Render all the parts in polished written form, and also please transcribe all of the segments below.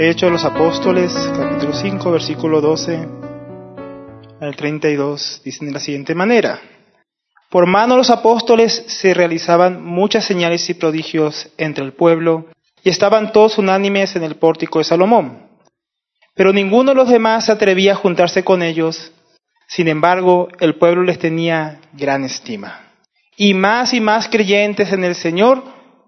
Hechos de los Apóstoles, capítulo 5, versículo 12 al 32, dicen de la siguiente manera: Por mano de los apóstoles se realizaban muchas señales y prodigios entre el pueblo, y estaban todos unánimes en el pórtico de Salomón. Pero ninguno de los demás se atrevía a juntarse con ellos. Sin embargo, el pueblo les tenía gran estima. Y más creyentes en el Señor,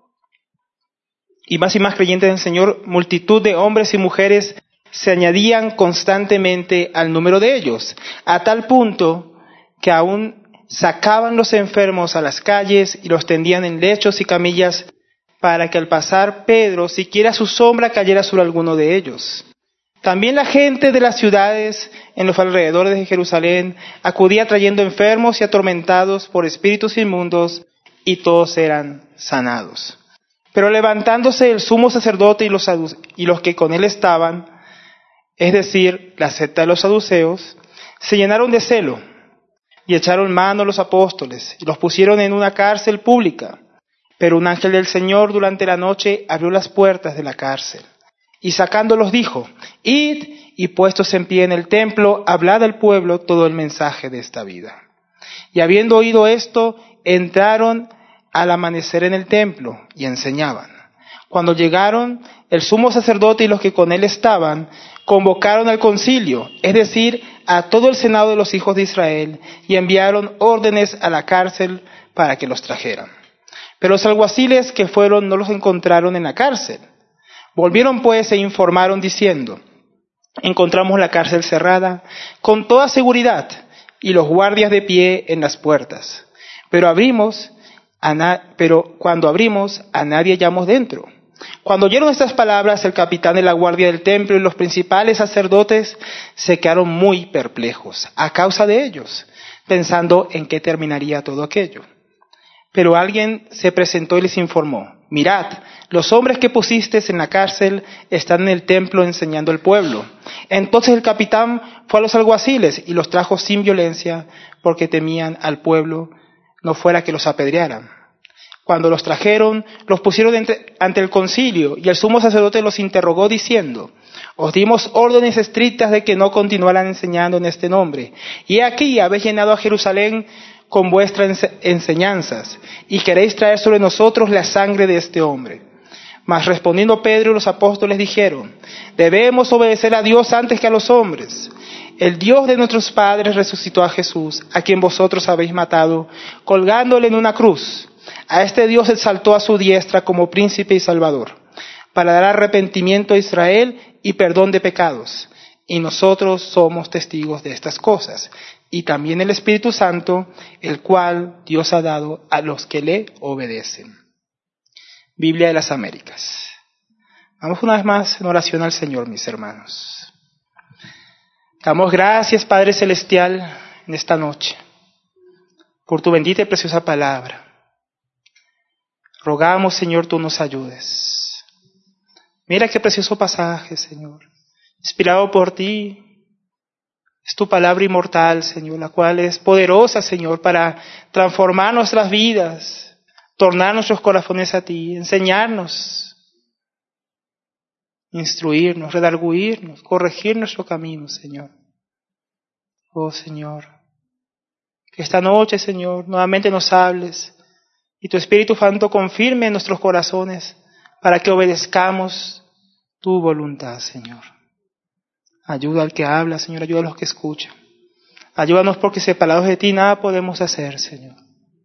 multitud de hombres y mujeres se añadían constantemente al número de ellos, a tal punto que aún sacaban los enfermos a las calles y los tendían en lechos y camillas, para que al pasar Pedro, siquiera su sombra cayera sobre alguno de ellos. También la gente de las ciudades en los alrededores de Jerusalén acudía trayendo enfermos y atormentados por espíritus inmundos, y todos eran sanados. Pero levantándose el sumo sacerdote y los que con él estaban, es decir, la secta de los saduceos, se llenaron de celo y echaron mano a los apóstoles y los pusieron en una cárcel pública. Pero un ángel del Señor durante la noche abrió las puertas de la cárcel y sacándolos dijo: Id y puestos en pie en el templo, hablad al pueblo todo el mensaje de esta vida. Y habiendo oído esto, entraron al amanecer en el templo y enseñaban. Cuando llegaron, el sumo sacerdote y los que con él estaban convocaron al concilio, es decir, a todo el senado de los hijos de Israel, y enviaron órdenes a la cárcel para que los trajeran. Pero los alguaciles que fueron no los encontraron en la cárcel. Volvieron pues e informaron diciendo: encontramos la cárcel cerrada con toda seguridad y los guardias de pie en las puertas. Pero cuando abrimos, a nadie hallamos dentro. Cuando oyeron estas palabras, el capitán de la guardia del templo y los principales sacerdotes se quedaron muy perplejos a causa de ellos, pensando en qué terminaría todo aquello. Pero alguien se presentó y les informó: mirad, los hombres que pusisteis en la cárcel están en el templo enseñando al pueblo. Entonces el capitán fue a los alguaciles y los trajo sin violencia, porque temían al pueblo, no fuera que los apedrearan. Cuando los trajeron, los pusieron ante el concilio, y el sumo sacerdote los interrogó diciendo: os dimos órdenes estrictas de que no continuaran enseñando en este nombre, y aquí habéis llenado a Jerusalén con vuestras enseñanzas, y queréis traer sobre nosotros la sangre de este hombre. Mas respondiendo Pedro y los apóstoles dijeron: debemos obedecer a Dios antes que a los hombres. El Dios de nuestros padres resucitó a Jesús, a quien vosotros habéis matado, colgándole en una cruz. A este Dios exaltó a su diestra como príncipe y salvador, para dar arrepentimiento a Israel y perdón de pecados. Y nosotros somos testigos de estas cosas. Y también el Espíritu Santo, el cual Dios ha dado a los que le obedecen. Biblia de las Américas. Vamos una vez más en oración al Señor, mis hermanos. Damos gracias, Padre Celestial, en esta noche, por tu bendita y preciosa palabra. Rogamos, Señor, tú nos ayudes. Mira qué precioso pasaje, Señor, inspirado por ti. Es tu palabra inmortal, Señor, la cual es poderosa, Señor, para transformar nuestras vidas, tornar nuestros corazones a ti, enseñarnos, instruirnos, redarguirnos, corregir nuestro camino, Señor. Oh, Señor, que esta noche, Señor, nuevamente nos hables y tu Espíritu Santo confirme en nuestros corazones para que obedezcamos tu voluntad, Señor. Ayuda al que habla, Señor, ayuda a los que escuchan. Ayúdanos porque separados de ti nada podemos hacer, Señor.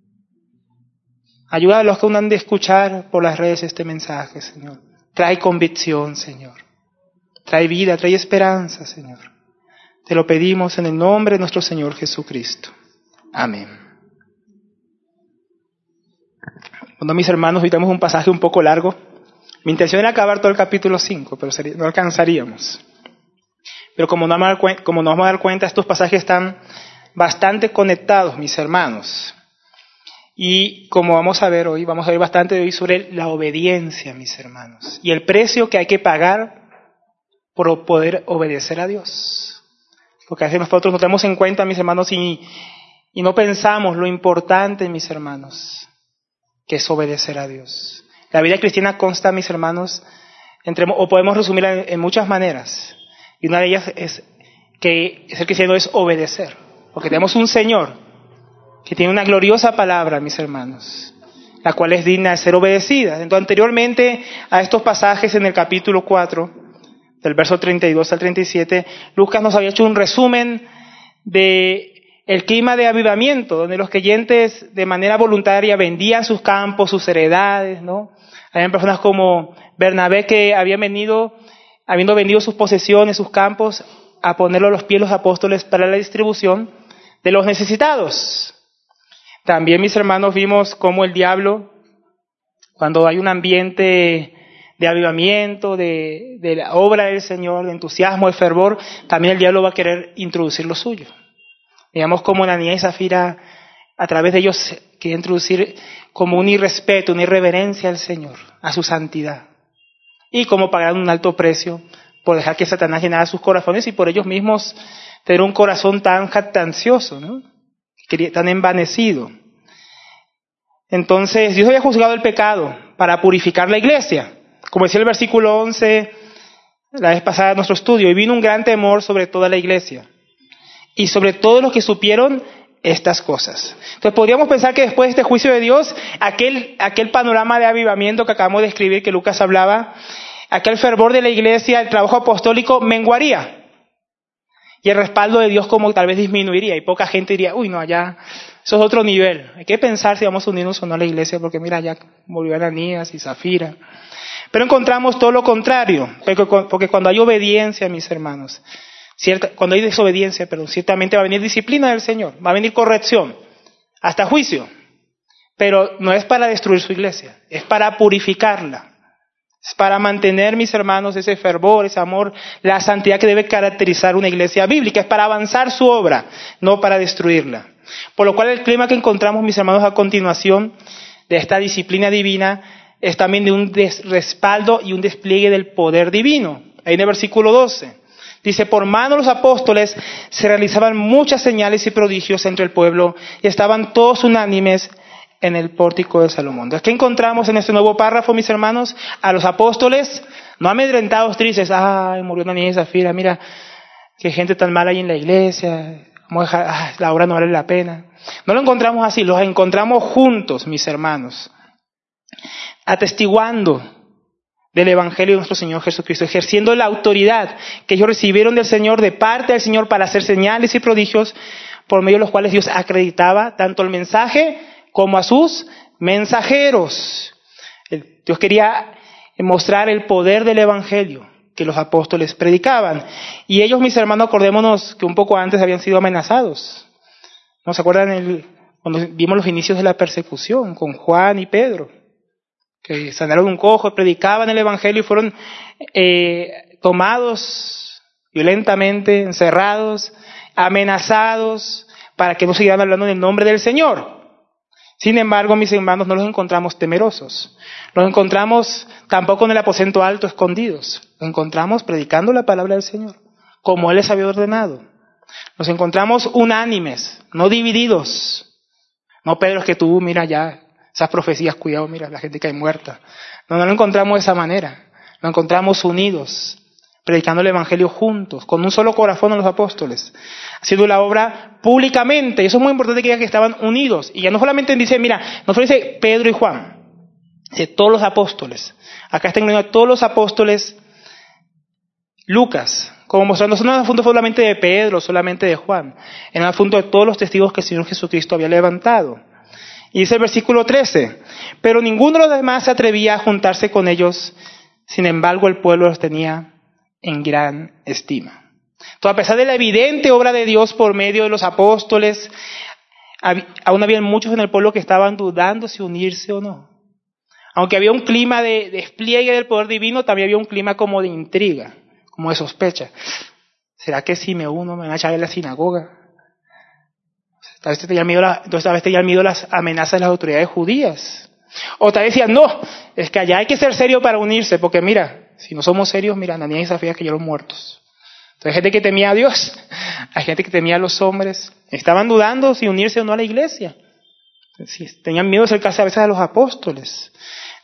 Ayuda a los que aún han de escuchar por las redes este mensaje, Señor. Trae convicción, Señor. Trae vida, trae esperanza, Señor. Te lo pedimos en el nombre de nuestro Señor Jesucristo. Amén. Bueno, mis hermanos, hoy tenemos un pasaje un poco largo. Mi intención era acabar todo el capítulo 5, pero no alcanzaríamos. Pero como nos vamos a dar cuenta, estos pasajes están bastante conectados, mis hermanos. Y como vamos a ver hoy, vamos a ver bastante de hoy sobre la obediencia, mis hermanos. Y el precio que hay que pagar por poder obedecer a Dios. Porque a veces nosotros no tenemos en cuenta, mis hermanos, y no pensamos lo importante, mis hermanos, que es obedecer a Dios. La vida cristiana consta, mis hermanos, o podemos resumirla en muchas maneras. Y una de ellas es que ser cristiano es obedecer. Porque tenemos un Señor que tiene una gloriosa palabra, mis hermanos, la cual es digna de ser obedecida. Entonces, anteriormente a estos pasajes en el capítulo 4, del verso 32 al 37, Lucas nos había hecho un resumen de el clima de avivamiento, donde los creyentes de manera voluntaria vendían sus campos, sus heredades, ¿no? Habían personas como Bernabé que habían venido, habiendo vendido sus posesiones, sus campos, a ponerlo a los pies de los apóstoles para la distribución de los necesitados. También, mis hermanos, vimos cómo el diablo, cuando hay un ambiente de avivamiento, de la obra del Señor, de entusiasmo, de fervor, también el diablo va a querer introducir lo suyo. Digamos como Ananías y Zafira, a través de ellos, quiere introducir como un irrespeto, una irreverencia al Señor, a su santidad. Y como pagar un alto precio por dejar que Satanás llenara sus corazones y por ellos mismos tener un corazón tan jactancioso, ¿no? Tan envanecido. Entonces, Dios había juzgado el pecado para purificar la iglesia. Como decía el versículo 11, la vez pasada de nuestro estudio, y vino un gran temor sobre toda la iglesia y sobre todos los que supieron estas cosas. Entonces podríamos pensar que después de este juicio de Dios, aquel panorama de avivamiento que acabamos de escribir, que Lucas hablaba, aquel fervor de la iglesia, el trabajo apostólico menguaría. Y el respaldo de Dios como tal vez disminuiría. Y poca gente diría, uy, no, allá, eso es otro nivel. Hay que pensar si vamos a unirnos o no a la iglesia, porque mira, allá volvió Ananías y Zafira. Pero encontramos todo lo contrario, porque cuando hay obediencia, mis hermanos, cuando hay desobediencia, ciertamente va a venir disciplina del Señor, va a venir corrección, hasta juicio. Pero no es para destruir su iglesia, es para purificarla. Es para mantener, mis hermanos, ese fervor, ese amor, la santidad que debe caracterizar una iglesia bíblica. Es para avanzar su obra, no para destruirla. Por lo cual el clima que encontramos, mis hermanos, a continuación de esta disciplina divina es también de un respaldo y un despliegue del poder divino. Ahí en el versículo 12 dice, por mano de los apóstoles se realizaban muchas señales y prodigios entre el pueblo y estaban todos unánimes en el pórtico de Salomón. Entonces, ¿qué encontramos en este nuevo párrafo, mis hermanos? A los apóstoles, no amedrentados, tristes, ay, murió Ananías y Zafira, mira, qué gente tan mala hay en la iglesia, vamos a dejar, la obra no vale la pena. No lo encontramos así, los encontramos juntos, mis hermanos, atestiguando del Evangelio de nuestro Señor Jesucristo, ejerciendo la autoridad que ellos recibieron del Señor, de parte del Señor, para hacer señales y prodigios, por medio de los cuales Dios acreditaba tanto el mensaje como a sus mensajeros. Dios quería mostrar el poder del Evangelio que los apóstoles predicaban. Y ellos, mis hermanos, acordémonos que un poco antes habían sido amenazados. ¿No se acuerdan cuando vimos los inicios de la persecución con Juan y Pedro? Que sanaron un cojo, predicaban el Evangelio y fueron tomados violentamente, encerrados, amenazados, para que no siguieran hablando en el nombre del Señor. Sin embargo, mis hermanos, no los encontramos temerosos. Los encontramos tampoco en el aposento alto escondidos. Los encontramos predicando la palabra del Señor, como Él les había ordenado. Los encontramos unánimes, no divididos. No, Pedro, es que tú, mira ya, esas profecías, cuidado, mira, la gente cae muerta. No lo encontramos de esa manera. Lo encontramos unidos, predicando el Evangelio juntos, con un solo corazón a los apóstoles, haciendo la obra públicamente. Y eso es muy importante que digan que estaban unidos. Y ya no solamente dice, mira, no solo dice Pedro y Juan, dice todos los apóstoles. Acá está incluido todos los apóstoles. Lucas, como mostrando, no es un asunto solamente de Pedro, solamente de Juan, es un asunto de todos los testigos que el Señor Jesucristo había levantado. Y dice el versículo 13, pero ninguno de los demás se atrevía a juntarse con ellos, sin embargo el pueblo los tenía en gran estima. Entonces, a pesar de la evidente obra de Dios por medio de los apóstoles, aún había muchos en el pueblo que estaban dudando si unirse o no. Aunque había un clima de despliegue del poder divino, también había un clima como de intriga, como de sospecha. ¿Será que si me uno me van a echar en la sinagoga? Tal vez tenían miedo las amenazas de las autoridades judías. O tal vez decían, no, es que allá hay que ser serio para unirse, porque mira, si no somos serios, mira, Ananías y Zafira cayeron muertos. Entonces hay gente que temía a Dios, hay gente que temía a los hombres. Estaban dudando si unirse o no a la iglesia. Tenían miedo de acercarse a veces a los apóstoles. Entonces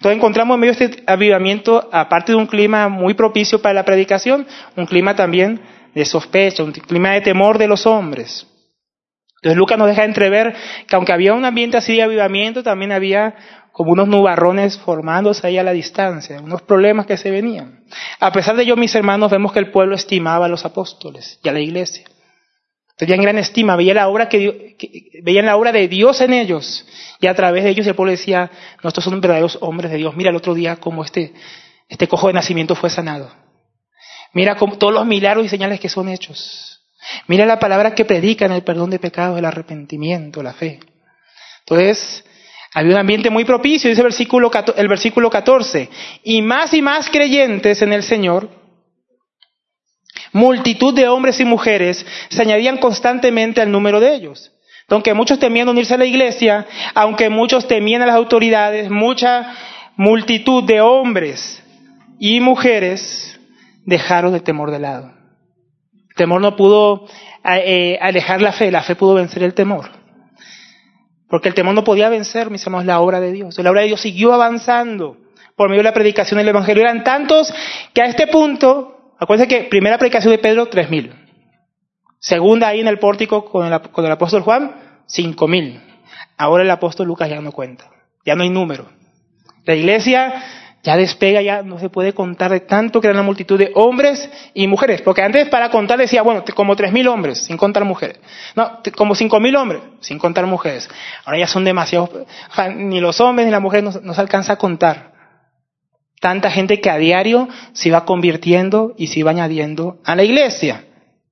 Entonces encontramos en medio de este avivamiento, aparte de un clima muy propicio para la predicación, un clima también de sospecha, un clima de temor de los hombres. Entonces Lucas nos deja entrever que aunque había un ambiente así de avivamiento, también había como unos nubarrones formándose ahí a la distancia, unos problemas que se venían. A pesar de ello, mis hermanos, vemos que el pueblo estimaba a los apóstoles y a la iglesia. Tenían gran estima, veían la obra de Dios en ellos, y a través de ellos el pueblo decía, no, estos son verdaderos hombres de Dios. Mira el otro día cómo este cojo de nacimiento fue sanado. Mira cómo, todos los milagros y señales que son hechos. Mira la palabra que predican, el perdón de pecados, el arrepentimiento, la fe. Entonces, había un ambiente muy propicio, dice el versículo 14, y más creyentes en el Señor, multitud de hombres y mujeres se añadían constantemente al número de ellos. Aunque muchos temían unirse a la iglesia, aunque muchos temían a las autoridades, mucha multitud de hombres y mujeres dejaron el temor de lado. El temor no pudo alejar la fe pudo vencer el temor. Porque el temor no podía vencer, mis hermanos, la obra de Dios. La obra de Dios siguió avanzando por medio de la predicación del Evangelio. Eran tantos que a este punto, acuérdense que primera predicación de Pedro, 3,000. Segunda ahí en el pórtico con el apóstol Juan, 5,000. Ahora el apóstol Lucas ya no cuenta. Ya no hay número. La iglesia ya despega, ya no se puede contar de tanto que era una multitud de hombres y mujeres. Porque antes para contar decía, bueno, como 3,000 hombres, sin contar mujeres. No, como 5,000 hombres, sin contar mujeres. Ahora ya son demasiados, ni los hombres ni las mujeres no se alcanza a contar. Tanta gente que a diario se iba convirtiendo y se iba añadiendo a la iglesia.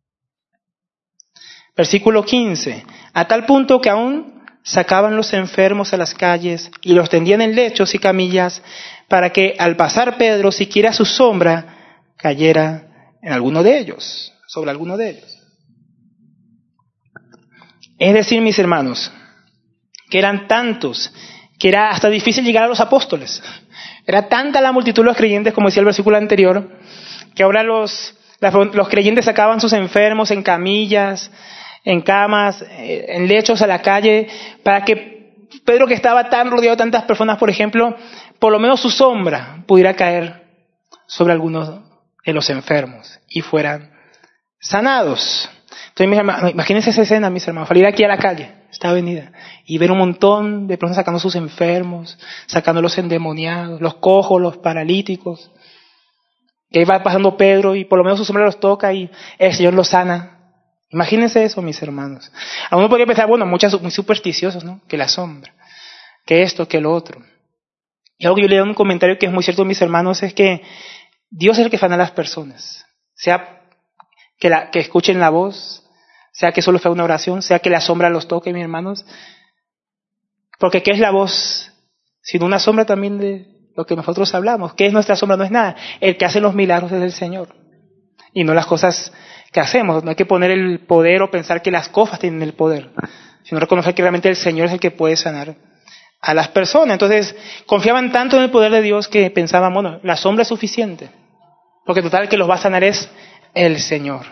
Versículo 15. A tal punto que aún sacaban los enfermos a las calles y los tendían en lechos y camillas para que al pasar Pedro, siquiera su sombra cayera en alguno de ellos, sobre alguno de ellos. Es decir, mis hermanos, que eran tantos que era hasta difícil llegar a los apóstoles. Era tanta la multitud de los creyentes, como decía el versículo anterior, que ahora los creyentes sacaban sus enfermos en camillas, en camas, en lechos a la calle, para que Pedro, que estaba tan rodeado de tantas personas, por ejemplo, por lo menos su sombra pudiera caer sobre algunos de los enfermos y fueran sanados. Entonces, mis hermanos, imagínense esa escena, mis hermanos, salir aquí a la calle, esta avenida, y ver un montón de personas sacando sus enfermos, sacando los endemoniados, los cojos, los paralíticos. Y ahí va pasando Pedro y por lo menos su sombra los toca y el Señor los sana. Imagínense eso, mis hermanos. Algunos podrían pensar, bueno, muchos muy supersticiosos, ¿no? Que la sombra, que esto, que lo otro. Y algo que yo le doy un comentario que es muy cierto, mis hermanos, es que Dios es el que sana a las personas. Sea que escuchen la voz, sea que solo fue una oración, sea que la sombra los toque, mis hermanos. Porque ¿qué es la voz? Sino una sombra también de lo que nosotros hablamos. ¿Qué es nuestra sombra? No es nada. El que hace los milagros es el Señor. Y no las cosas que hacemos. No hay que poner el poder o pensar que las cosas tienen el poder, sino reconocer que realmente el Señor es el que puede sanar a las personas. Entonces, confiaban tanto en el poder de Dios que pensaban, bueno, la sombra es suficiente, porque total el que los va a sanar es el Señor.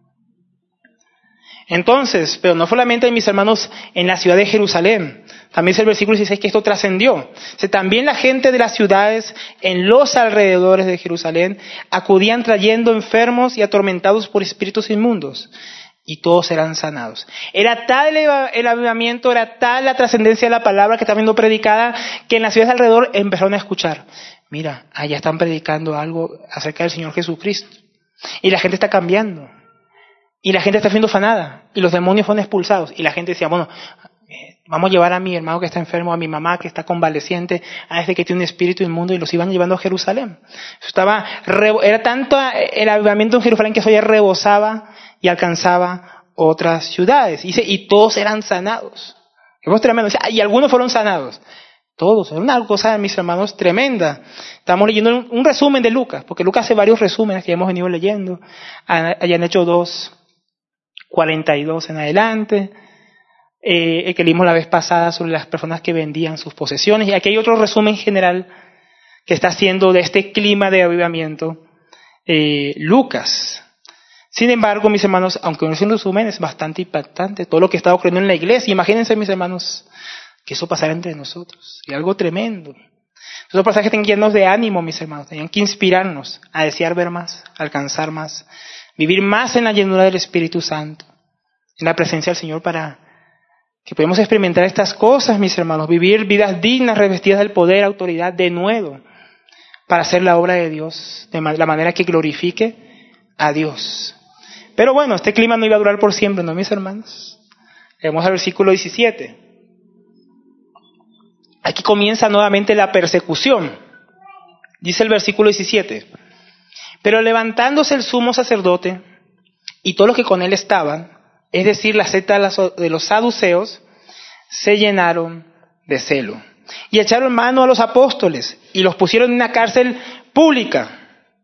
Entonces, pero no solamente, mis hermanos, en la ciudad de Jerusalén, también es el versículo 16 que esto trascendió. O sea, también la gente de las ciudades en los alrededores de Jerusalén acudían trayendo enfermos y atormentados por espíritus inmundos, y todos eran sanados. Era tal el avivamiento, era tal la trascendencia de la palabra que está siendo predicada, que en las ciudades alrededor empezaron a escuchar. Mira, allá están predicando algo acerca del Señor Jesucristo. Y la gente está cambiando. Y la gente está siendo sanada. Y los demonios fueron expulsados. Y la gente decía, bueno, vamos a llevar a mi hermano que está enfermo, a mi mamá que está convaleciente, a este que tiene un espíritu inmundo, y los iban llevando a Jerusalén. Era tanto el avivamiento en Jerusalén que eso ya rebosaba y alcanzaba otras ciudades. Y todos eran sanados. Es tremendo. Y algunos fueron sanados. Todos. Era una cosa, mis hermanos, tremenda. Estamos leyendo un resumen de Lucas, porque Lucas hace varios resúmenes que ya hemos venido leyendo. Hayan hecho 2:42 en adelante. El que leímos la vez pasada sobre las personas que vendían sus posesiones. Y aquí hay otro resumen general que está haciendo de este clima de avivamiento Lucas. Sin embargo, mis hermanos, aunque no es un resumen, es bastante impactante todo lo que está ocurriendo en la iglesia. Imagínense, mis hermanos, que eso pasara entre nosotros. Y algo tremendo. Entonces Esos pasajes tenían que llenarnos de ánimo, mis hermanos, tenían que inspirarnos a desear ver más, alcanzar más, vivir más en la llenura del Espíritu Santo, en la presencia del Señor, para que podamos experimentar estas cosas, mis hermanos, vivir vidas dignas, revestidas del poder, autoridad de nuevo, para hacer la obra de Dios de la manera que glorifique a Dios. Pero bueno, este clima no iba a durar por siempre, ¿no, mis hermanos? Vamos al versículo 17. Aquí comienza nuevamente la persecución. Dice el versículo 17. Pero levantándose el sumo sacerdote y todos los que con él estaban, es decir, la secta de los saduceos, se llenaron de celo. Y echaron mano a los apóstoles y los pusieron en una cárcel pública.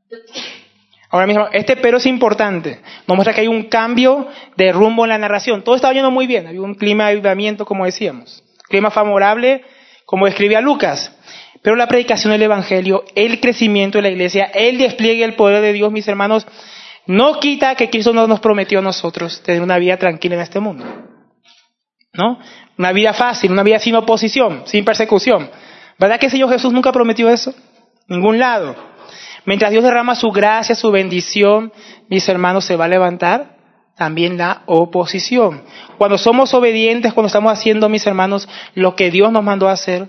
Ahora mismo, este pero es importante. Nos muestra que hay un cambio de rumbo en la narración. Todo estaba yendo muy bien. Había un clima de avivamiento, como decíamos. Clima favorable, como describía Lucas. Pero la predicación del Evangelio, el crecimiento de la iglesia, el despliegue del poder de Dios, mis hermanos, no quita que Cristo no nos prometió a nosotros tener una vida tranquila en este mundo. ¿No? Una vida fácil, una vida sin oposición, sin persecución. ¿Verdad que el Señor Jesús nunca prometió eso? Ningún lado. Mientras Dios derrama su gracia, su bendición, mis hermanos, se va a levantar también la oposición. Cuando somos obedientes, cuando estamos haciendo, mis hermanos, lo que Dios nos mandó a hacer,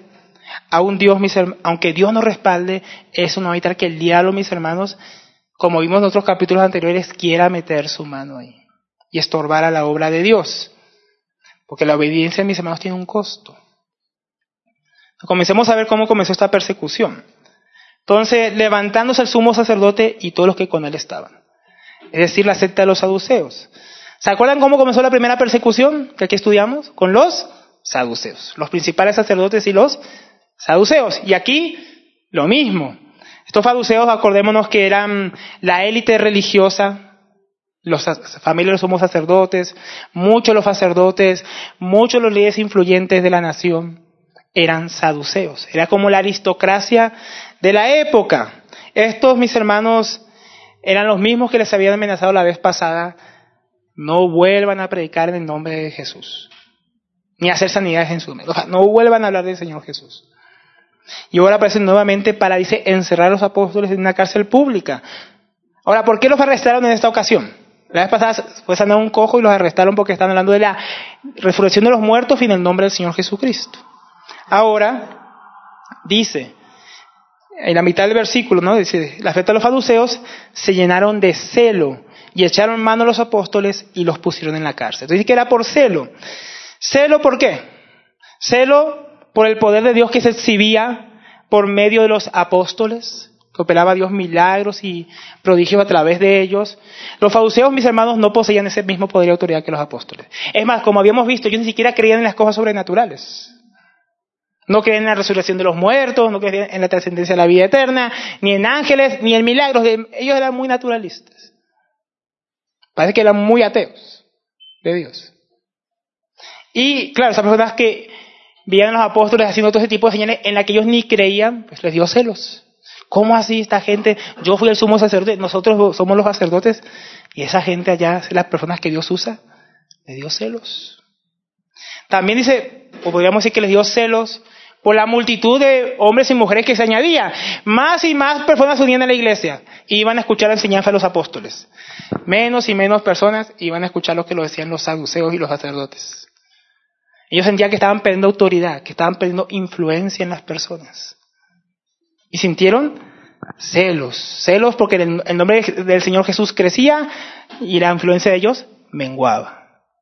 aunque Dios nos respalde, eso no va a evitar que el diablo, mis hermanos, como vimos en otros capítulos anteriores, quiera meter su mano ahí y estorbar a la obra de Dios. Porque la obediencia, mis hermanos, tiene un costo. Comencemos a ver cómo comenzó esta persecución. Entonces, levantándose el sumo sacerdote y todos los que con él estaban. Es decir, la secta de los saduceos. ¿Se acuerdan cómo comenzó la primera persecución que aquí estudiamos? Con los saduceos. Los principales sacerdotes y los saduceos. Y aquí, lo mismo. Estos saduceos, acordémonos que eran la élite religiosa, los familias de los sumos sacerdotes, muchos de los sacerdotes, muchos de los líderes influyentes de la nación eran saduceos. Era como la aristocracia de la época. Estos, mis hermanos, eran los mismos que les habían amenazado la vez pasada. No vuelvan a predicar en el nombre de Jesús, ni a hacer sanidades en su nombre. O sea, no vuelvan a hablar del Señor Jesús. Y ahora aparecen nuevamente para, dice, encerrar a los apóstoles en una cárcel pública. Ahora, ¿por qué los arrestaron en esta ocasión? La vez pasada fue sanar un cojo y los arrestaron porque están hablando de la resurrección de los muertos y en el nombre del Señor Jesucristo. Ahora, dice, en la mitad del versículo, ¿no? Dice, la secta de los saduceos se llenaron de celo y echaron mano a los apóstoles y los pusieron en la cárcel. Entonces dice que era por celo. ¿Celo por qué? Celo por el poder de Dios que se exhibía por medio de los apóstoles, que operaba Dios milagros y prodigios a través de ellos. Los saduceos, mis hermanos, no poseían ese mismo poder y autoridad que los apóstoles. Es más, como habíamos visto, ellos ni siquiera creían en las cosas sobrenaturales. No creían en la resurrección de los muertos, no creían en la trascendencia de la vida eterna, ni en ángeles, ni en milagros. Ellos eran muy naturalistas. Parece que eran muy ateos de Dios. Y claro, esas personas que veían a los apóstoles haciendo todo ese tipo de señales en las que ellos ni creían, pues les dio celos. ¿Cómo así esta gente? Yo fui el sumo sacerdote, nosotros somos los sacerdotes, y esa gente allá, las personas que Dios usa, les dio celos. También dice, o podríamos decir que les dio celos por la multitud de hombres y mujeres que se añadía. Más y más personas se unían a la iglesia y iban a escuchar la enseñanza de los apóstoles. Menos y menos personas iban a escuchar lo que lo decían los saduceos y los sacerdotes. Ellos sentían que estaban perdiendo autoridad, que estaban perdiendo influencia en las personas. Y sintieron celos porque el nombre del Señor Jesús crecía y la influencia de ellos menguaba.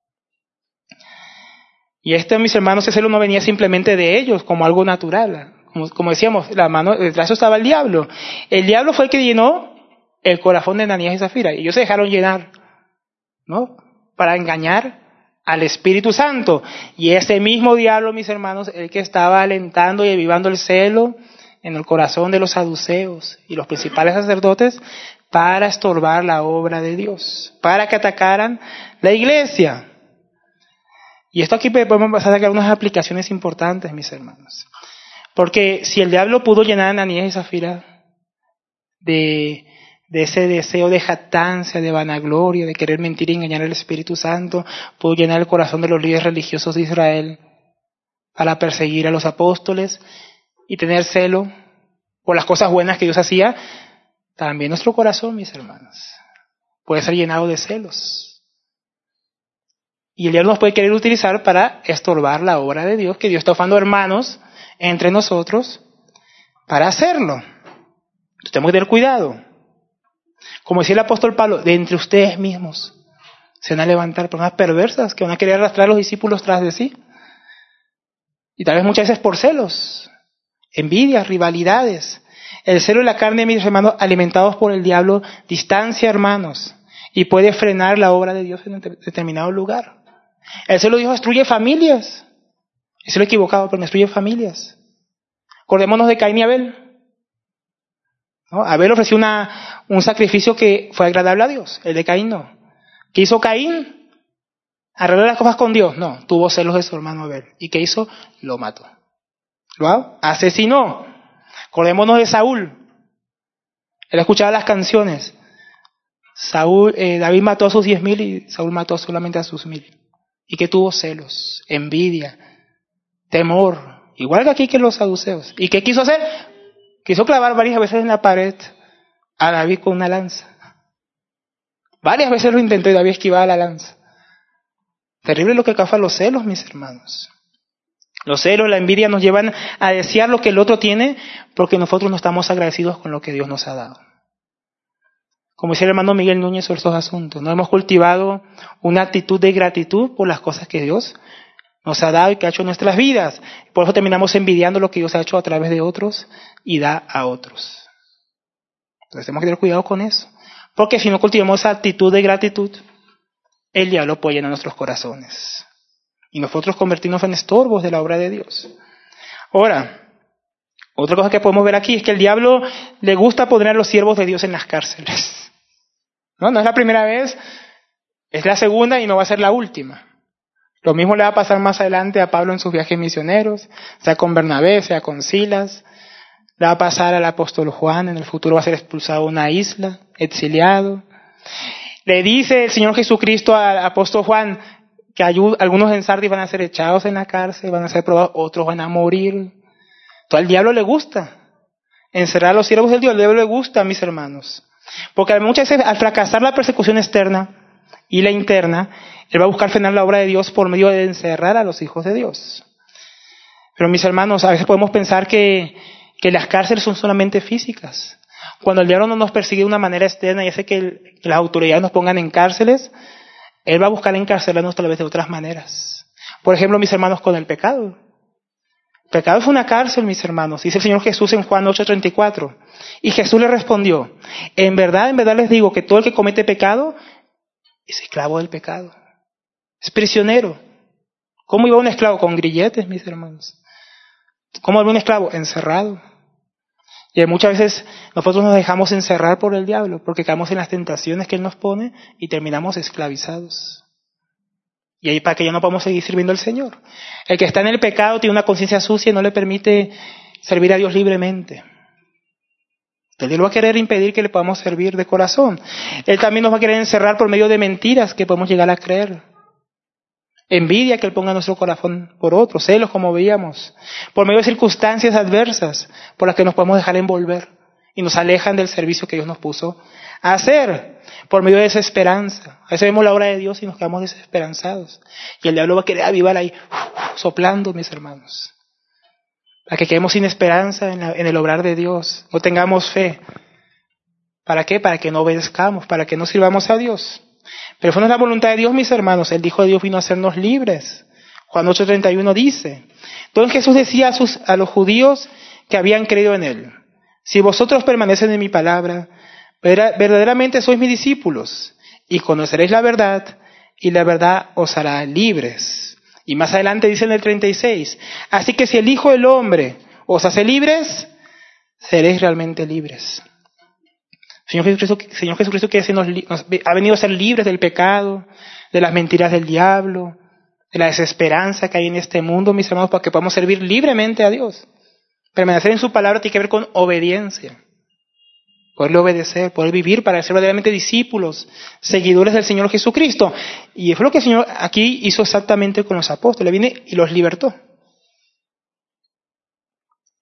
Y mis hermanos, ese celo no venía simplemente de ellos como algo natural. Como decíamos, detrás de eso estaba el diablo. El diablo fue el que llenó el corazón de Ananías y Zafira. Y ellos se dejaron llenar, ¿no? Para engañar al Espíritu Santo. Y ese mismo diablo, mis hermanos, el que estaba alentando y avivando el celo en el corazón de los saduceos y los principales sacerdotes para estorbar la obra de Dios, para que atacaran la iglesia. Y esto aquí podemos pasar a sacar unas aplicaciones importantes, mis hermanos. Porque si el diablo pudo llenar a Ananías y Zafira de ese deseo de jactancia, de vanagloria, de querer mentir y engañar al Espíritu Santo, pudo llenar el corazón de los líderes religiosos de Israel para perseguir a los apóstoles y tener celo por las cosas buenas que Dios hacía, también nuestro corazón, mis hermanos, puede ser llenado de celos. Y el diablo nos puede querer utilizar para estorbar la obra de Dios, que Dios está formando hermanos entre nosotros para hacerlo. Entonces tenemos que tener cuidado. Como decía el apóstol Pablo, de entre ustedes mismos se van a levantar personas perversas que van a querer arrastrar a los discípulos tras de sí. Y tal vez muchas veces por celos, envidias, rivalidades. El celo y la carne, mis hermanos, alimentados por el diablo, distancia, hermanos, y puede frenar la obra de Dios en un determinado lugar. El celo de Dios destruye familias. Es lo equivocado, pero destruye familias. Acordémonos de Caín y Abel. ¿No? Abel ofreció un sacrificio que fue agradable a Dios, el de Caín no. ¿Qué hizo Caín? ¿Arreglar las cosas con Dios? No, tuvo celos de su hermano Abel. ¿Y qué hizo? Lo mató. ¿Lo asesinó? Acordémonos de Saúl. Él escuchaba las canciones. David mató a sus 10,000 y Saúl mató solamente a sus 1,000. ¿Y qué tuvo? Celos, envidia, temor. Igual que aquí que los saduceos. ¿Y qué quiso hacer? Quiso clavar varias veces en la pared a David con una lanza. Varias veces lo intentó y David esquivaba la lanza. Terrible lo que causan los celos, mis hermanos. Los celos, la envidia nos llevan a desear lo que el otro tiene porque nosotros no estamos agradecidos con lo que Dios nos ha dado. Como decía el hermano Miguel Núñez sobre estos asuntos, no hemos cultivado una actitud de gratitud por las cosas que Dios nos ha dado y que ha hecho en nuestras vidas. Por eso terminamos envidiando lo que Dios ha hecho a través de otros y da a otros. Entonces tenemos que tener cuidado con eso. Porque si no cultivamos esa actitud de gratitud, el diablo puede llenar nuestros corazones. Y nosotros convertirnos en estorbos de la obra de Dios. Ahora, otra cosa que podemos ver aquí es que el diablo le gusta poner a los siervos de Dios en las cárceles. No es la primera vez, es la segunda y no va a ser la última. Lo mismo le va a pasar más adelante a Pablo en sus viajes misioneros, sea con Bernabé, sea con Silas. Le va a pasar al apóstol Juan, en el futuro va a ser expulsado a una isla, exiliado. Le dice el Señor Jesucristo al apóstol Juan que algunos en Sardis van a ser echados en la cárcel, van a ser probados, otros van a morir. Entonces al diablo le gusta encerrar a los siervos del Dios, al diablo le gusta, mis hermanos. Porque muchas veces al fracasar la persecución externa y la interna, él va a buscar frenar la obra de Dios por medio de encerrar a los hijos de Dios. Pero mis hermanos, a veces podemos pensar que las cárceles son solamente físicas. Cuando el diablo no nos persigue de una manera externa y hace que las autoridades nos pongan en cárceles, él va a buscar encarcelarnos tal vez de otras maneras. Por ejemplo, mis hermanos, con el pecado. El pecado es una cárcel, mis hermanos. Dice el Señor Jesús en Juan 8:34. Y Jesús le respondió, en verdad les digo que todo el que comete pecado es esclavo del pecado. Es prisionero. ¿Cómo iba un esclavo? Con grilletes, mis hermanos. ¿Cómo iba un esclavo? Encerrado. Y muchas veces nosotros nos dejamos encerrar por el diablo porque caemos en las tentaciones que él nos pone y terminamos esclavizados. Y ahí para que ya no podamos seguir sirviendo al Señor. El que está en el pecado tiene una conciencia sucia y no le permite servir a Dios libremente. Él va a querer impedir que le podamos servir de corazón. Él también nos va a querer encerrar por medio de mentiras que podemos llegar a creer. Envidia que él ponga nuestro corazón por otros, celos como veíamos. Por medio de circunstancias adversas por las que nos podemos dejar envolver y nos alejan del servicio que Dios nos puso a hacer. Por medio de desesperanza. A veces vemos la obra de Dios y nos quedamos desesperanzados. Y el diablo va a querer avivar ahí, soplando, mis hermanos. Para que quedemos sin esperanza en el obrar de Dios. No tengamos fe. ¿Para qué? Para que no obedezcamos, para que no sirvamos a Dios. Pero fue no es la voluntad de Dios, mis hermanos. El Hijo de Dios vino a hacernos libres. Juan 8:31 dice. Entonces Jesús decía a los judíos que habían creído en él. Si vosotros permanecen en mi palabra, verdaderamente sois mis discípulos, y conoceréis la verdad, y la verdad os hará libres. Y más adelante dice en el 36, así que si el Hijo del Hombre os hace libres, seréis realmente libres. Señor Jesucristo que nos ha venido a ser libres del pecado, de las mentiras del diablo, de la desesperanza que hay en este mundo, mis hermanos, para que podamos servir libremente a Dios. Permanecer en su palabra tiene que ver con obediencia. Poderle obedecer, poder vivir para ser verdaderamente discípulos, seguidores del Señor Jesucristo. Y fue lo que el Señor aquí hizo exactamente con los apóstoles. Viene y los libertó.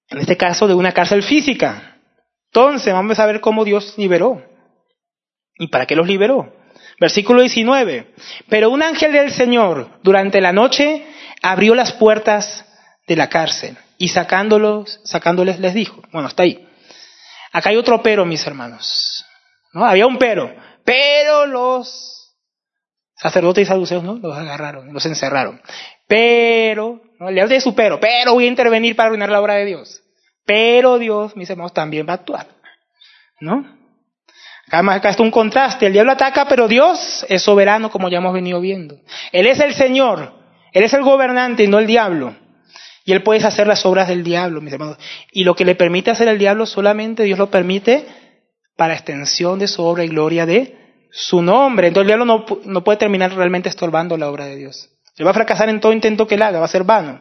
En este caso, de una cárcel física. Entonces, vamos a ver cómo Dios liberó. ¿Y para qué los liberó? Versículo 19. Pero un ángel del Señor, durante la noche, abrió las puertas de la cárcel y sacándoles les dijo, bueno, hasta ahí. Acá hay otro pero, mis hermanos. ¿No? Había un pero los sacerdotes y saduceos, ¿no? Los agarraron, los encerraron. Pero, ¿no? Le habla de su pero voy a intervenir para arruinar la obra de Dios. Pero Dios, mis hermanos, también va a actuar, ¿no? Acá está un contraste. El diablo ataca, pero Dios es soberano, como ya hemos venido viendo. Él es el Señor, Él es el gobernante y no el diablo. Y Él puede hacer las obras del diablo, mis hermanos. Y lo que le permite hacer el diablo, solamente Dios lo permite para extensión de su obra y gloria de su nombre. Entonces el diablo no puede terminar realmente estorbando la obra de Dios. Él va a fracasar en todo intento que él haga, va a ser vano.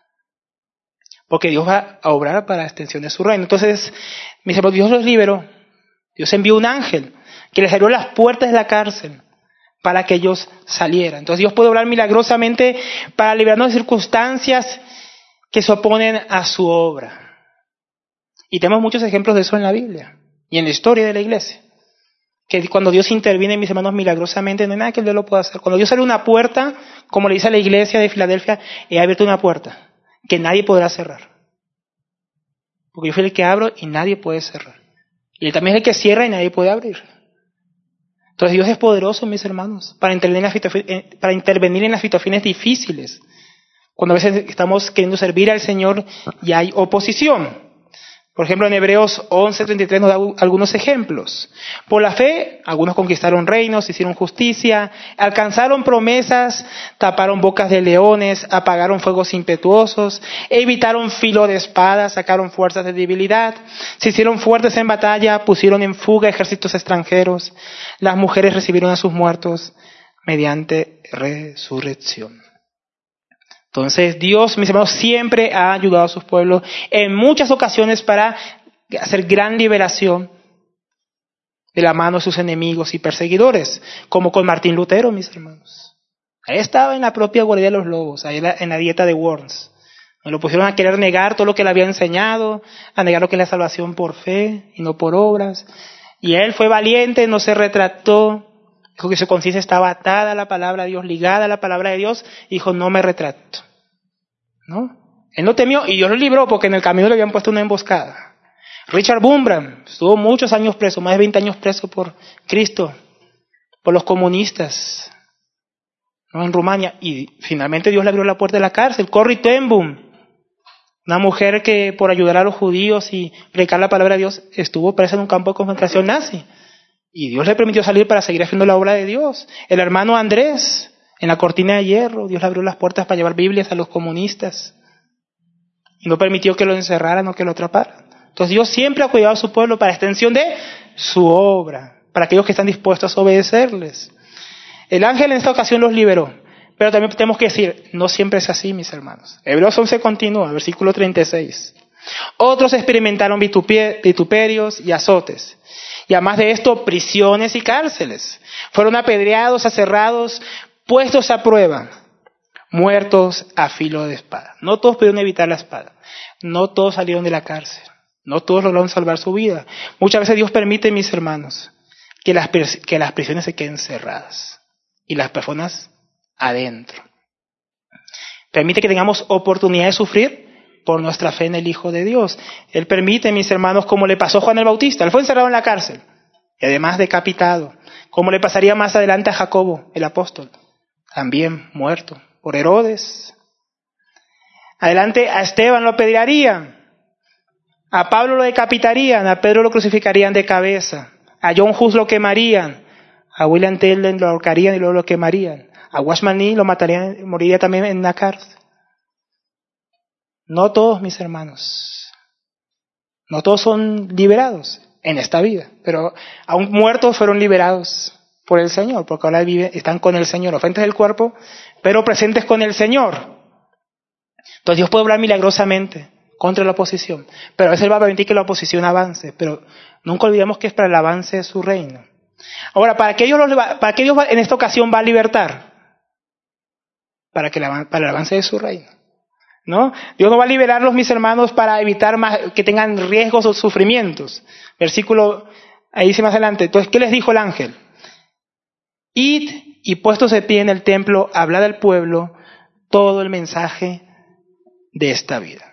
Porque Dios va a obrar para la extensión de su reino. Entonces, mis hermanos, Dios los liberó. Dios envió un ángel que les abrió las puertas de la cárcel para que ellos salieran. Entonces Dios puede obrar milagrosamente para librarnos de circunstancias que se oponen a su obra. Y tenemos muchos ejemplos de eso en la Biblia y en la historia de la iglesia. Que cuando Dios interviene, mis hermanos, milagrosamente, no hay nada que Dios lo pueda hacer. Cuando Dios abre una puerta, como le dice a la iglesia de Filadelfia, he abierto una puerta que nadie podrá cerrar. Porque yo soy el que abro y nadie puede cerrar. Y Él también es el que cierra y nadie puede abrir. Entonces Dios es poderoso, mis hermanos, para intervenir en las situaciones difíciles. Cuando a veces estamos queriendo servir al Señor y hay oposición. Por ejemplo, en Hebreos 11:33 nos da algunos ejemplos. Por la fe, algunos conquistaron reinos, hicieron justicia, alcanzaron promesas, taparon bocas de leones, apagaron fuegos impetuosos, evitaron filo de espada, sacaron fuerzas de debilidad, se hicieron fuertes en batalla, pusieron en fuga ejércitos extranjeros, las mujeres recibieron a sus muertos mediante resurrección. Entonces Dios, mis hermanos, siempre ha ayudado a sus pueblos en muchas ocasiones para hacer gran liberación de la mano de sus enemigos y perseguidores, como con Martín Lutero, mis hermanos. Ahí estaba en la propia guardia de los lobos, ahí en la dieta de Worms. Nos lo pusieron a querer negar todo lo que le había enseñado, a negar lo que es la salvación por fe y no por obras. Y él fue valiente, no se retractó. Dijo que su conciencia estaba atada a la palabra de Dios, ligada a la palabra de Dios, y dijo, no me retracto. ¿No? Él no temió, y Dios lo libró porque en el camino le habían puesto una emboscada. Richard Bumbram estuvo muchos años preso, más de 20 años preso por Cristo, por los comunistas, ¿no? En Rumania, y finalmente Dios le abrió la puerta de la cárcel. Corrie ten Boom, una mujer que por ayudar a los judíos y predicar la palabra de Dios, estuvo presa en un campo de concentración nazi. Y Dios le permitió salir para seguir haciendo la obra de Dios. El hermano Andrés, en la cortina de hierro, Dios le abrió las puertas para llevar Biblias a los comunistas. Y no permitió que lo encerraran o que lo atraparan. Entonces Dios siempre ha cuidado a su pueblo para extensión de su obra, para aquellos que están dispuestos a obedecerles. El ángel en esta ocasión los liberó. Pero también tenemos que decir, no siempre es así, mis hermanos. Hebreos 11 continúa, versículo 36. Otros experimentaron vituperios y azotes. Y además de esto, prisiones y cárceles. Fueron apedreados, aserrados, puestos a prueba, muertos a filo de espada. No todos pudieron evitar la espada. No todos salieron de la cárcel. No todos lograron salvar su vida. Muchas veces Dios permite, mis hermanos, que las prisiones se queden cerradas. Y las personas adentro. Permite que tengamos oportunidad de sufrir por nuestra fe en el Hijo de Dios. Él permite, mis hermanos, como le pasó a Juan el Bautista. Él fue encerrado en la cárcel y además decapitado. Como le pasaría más adelante a Jacobo, el apóstol, también muerto por Herodes. Adelante a Esteban lo apedrearían, a Pablo lo decapitarían, a Pedro lo crucificarían de cabeza, a John Hus lo quemarían, a William Tyndale lo ahorcarían y luego lo quemarían, a Watchman Nee lo matarían, moriría también en la cárcel. No todos, mis hermanos, no todos son liberados en esta vida, pero aún muertos fueron liberados por el Señor, porque ahora están con el Señor, ofensas del cuerpo, pero presentes con el Señor. Entonces Dios puede obrar milagrosamente contra la oposición, pero a veces va a permitir que la oposición avance, pero nunca olvidemos que es para el avance de su reino. Ahora, ¿para qué Dios en esta ocasión va a libertar? Para el avance de su reino. ¿no? Dios no va a liberarlos, mis hermanos, para evitar más, que tengan riesgos o sufrimientos. Versículo, ahí dice más adelante. Entonces, ¿qué les dijo el ángel? Id y puestos de pie en el templo, hablad al pueblo todo el mensaje de esta vida.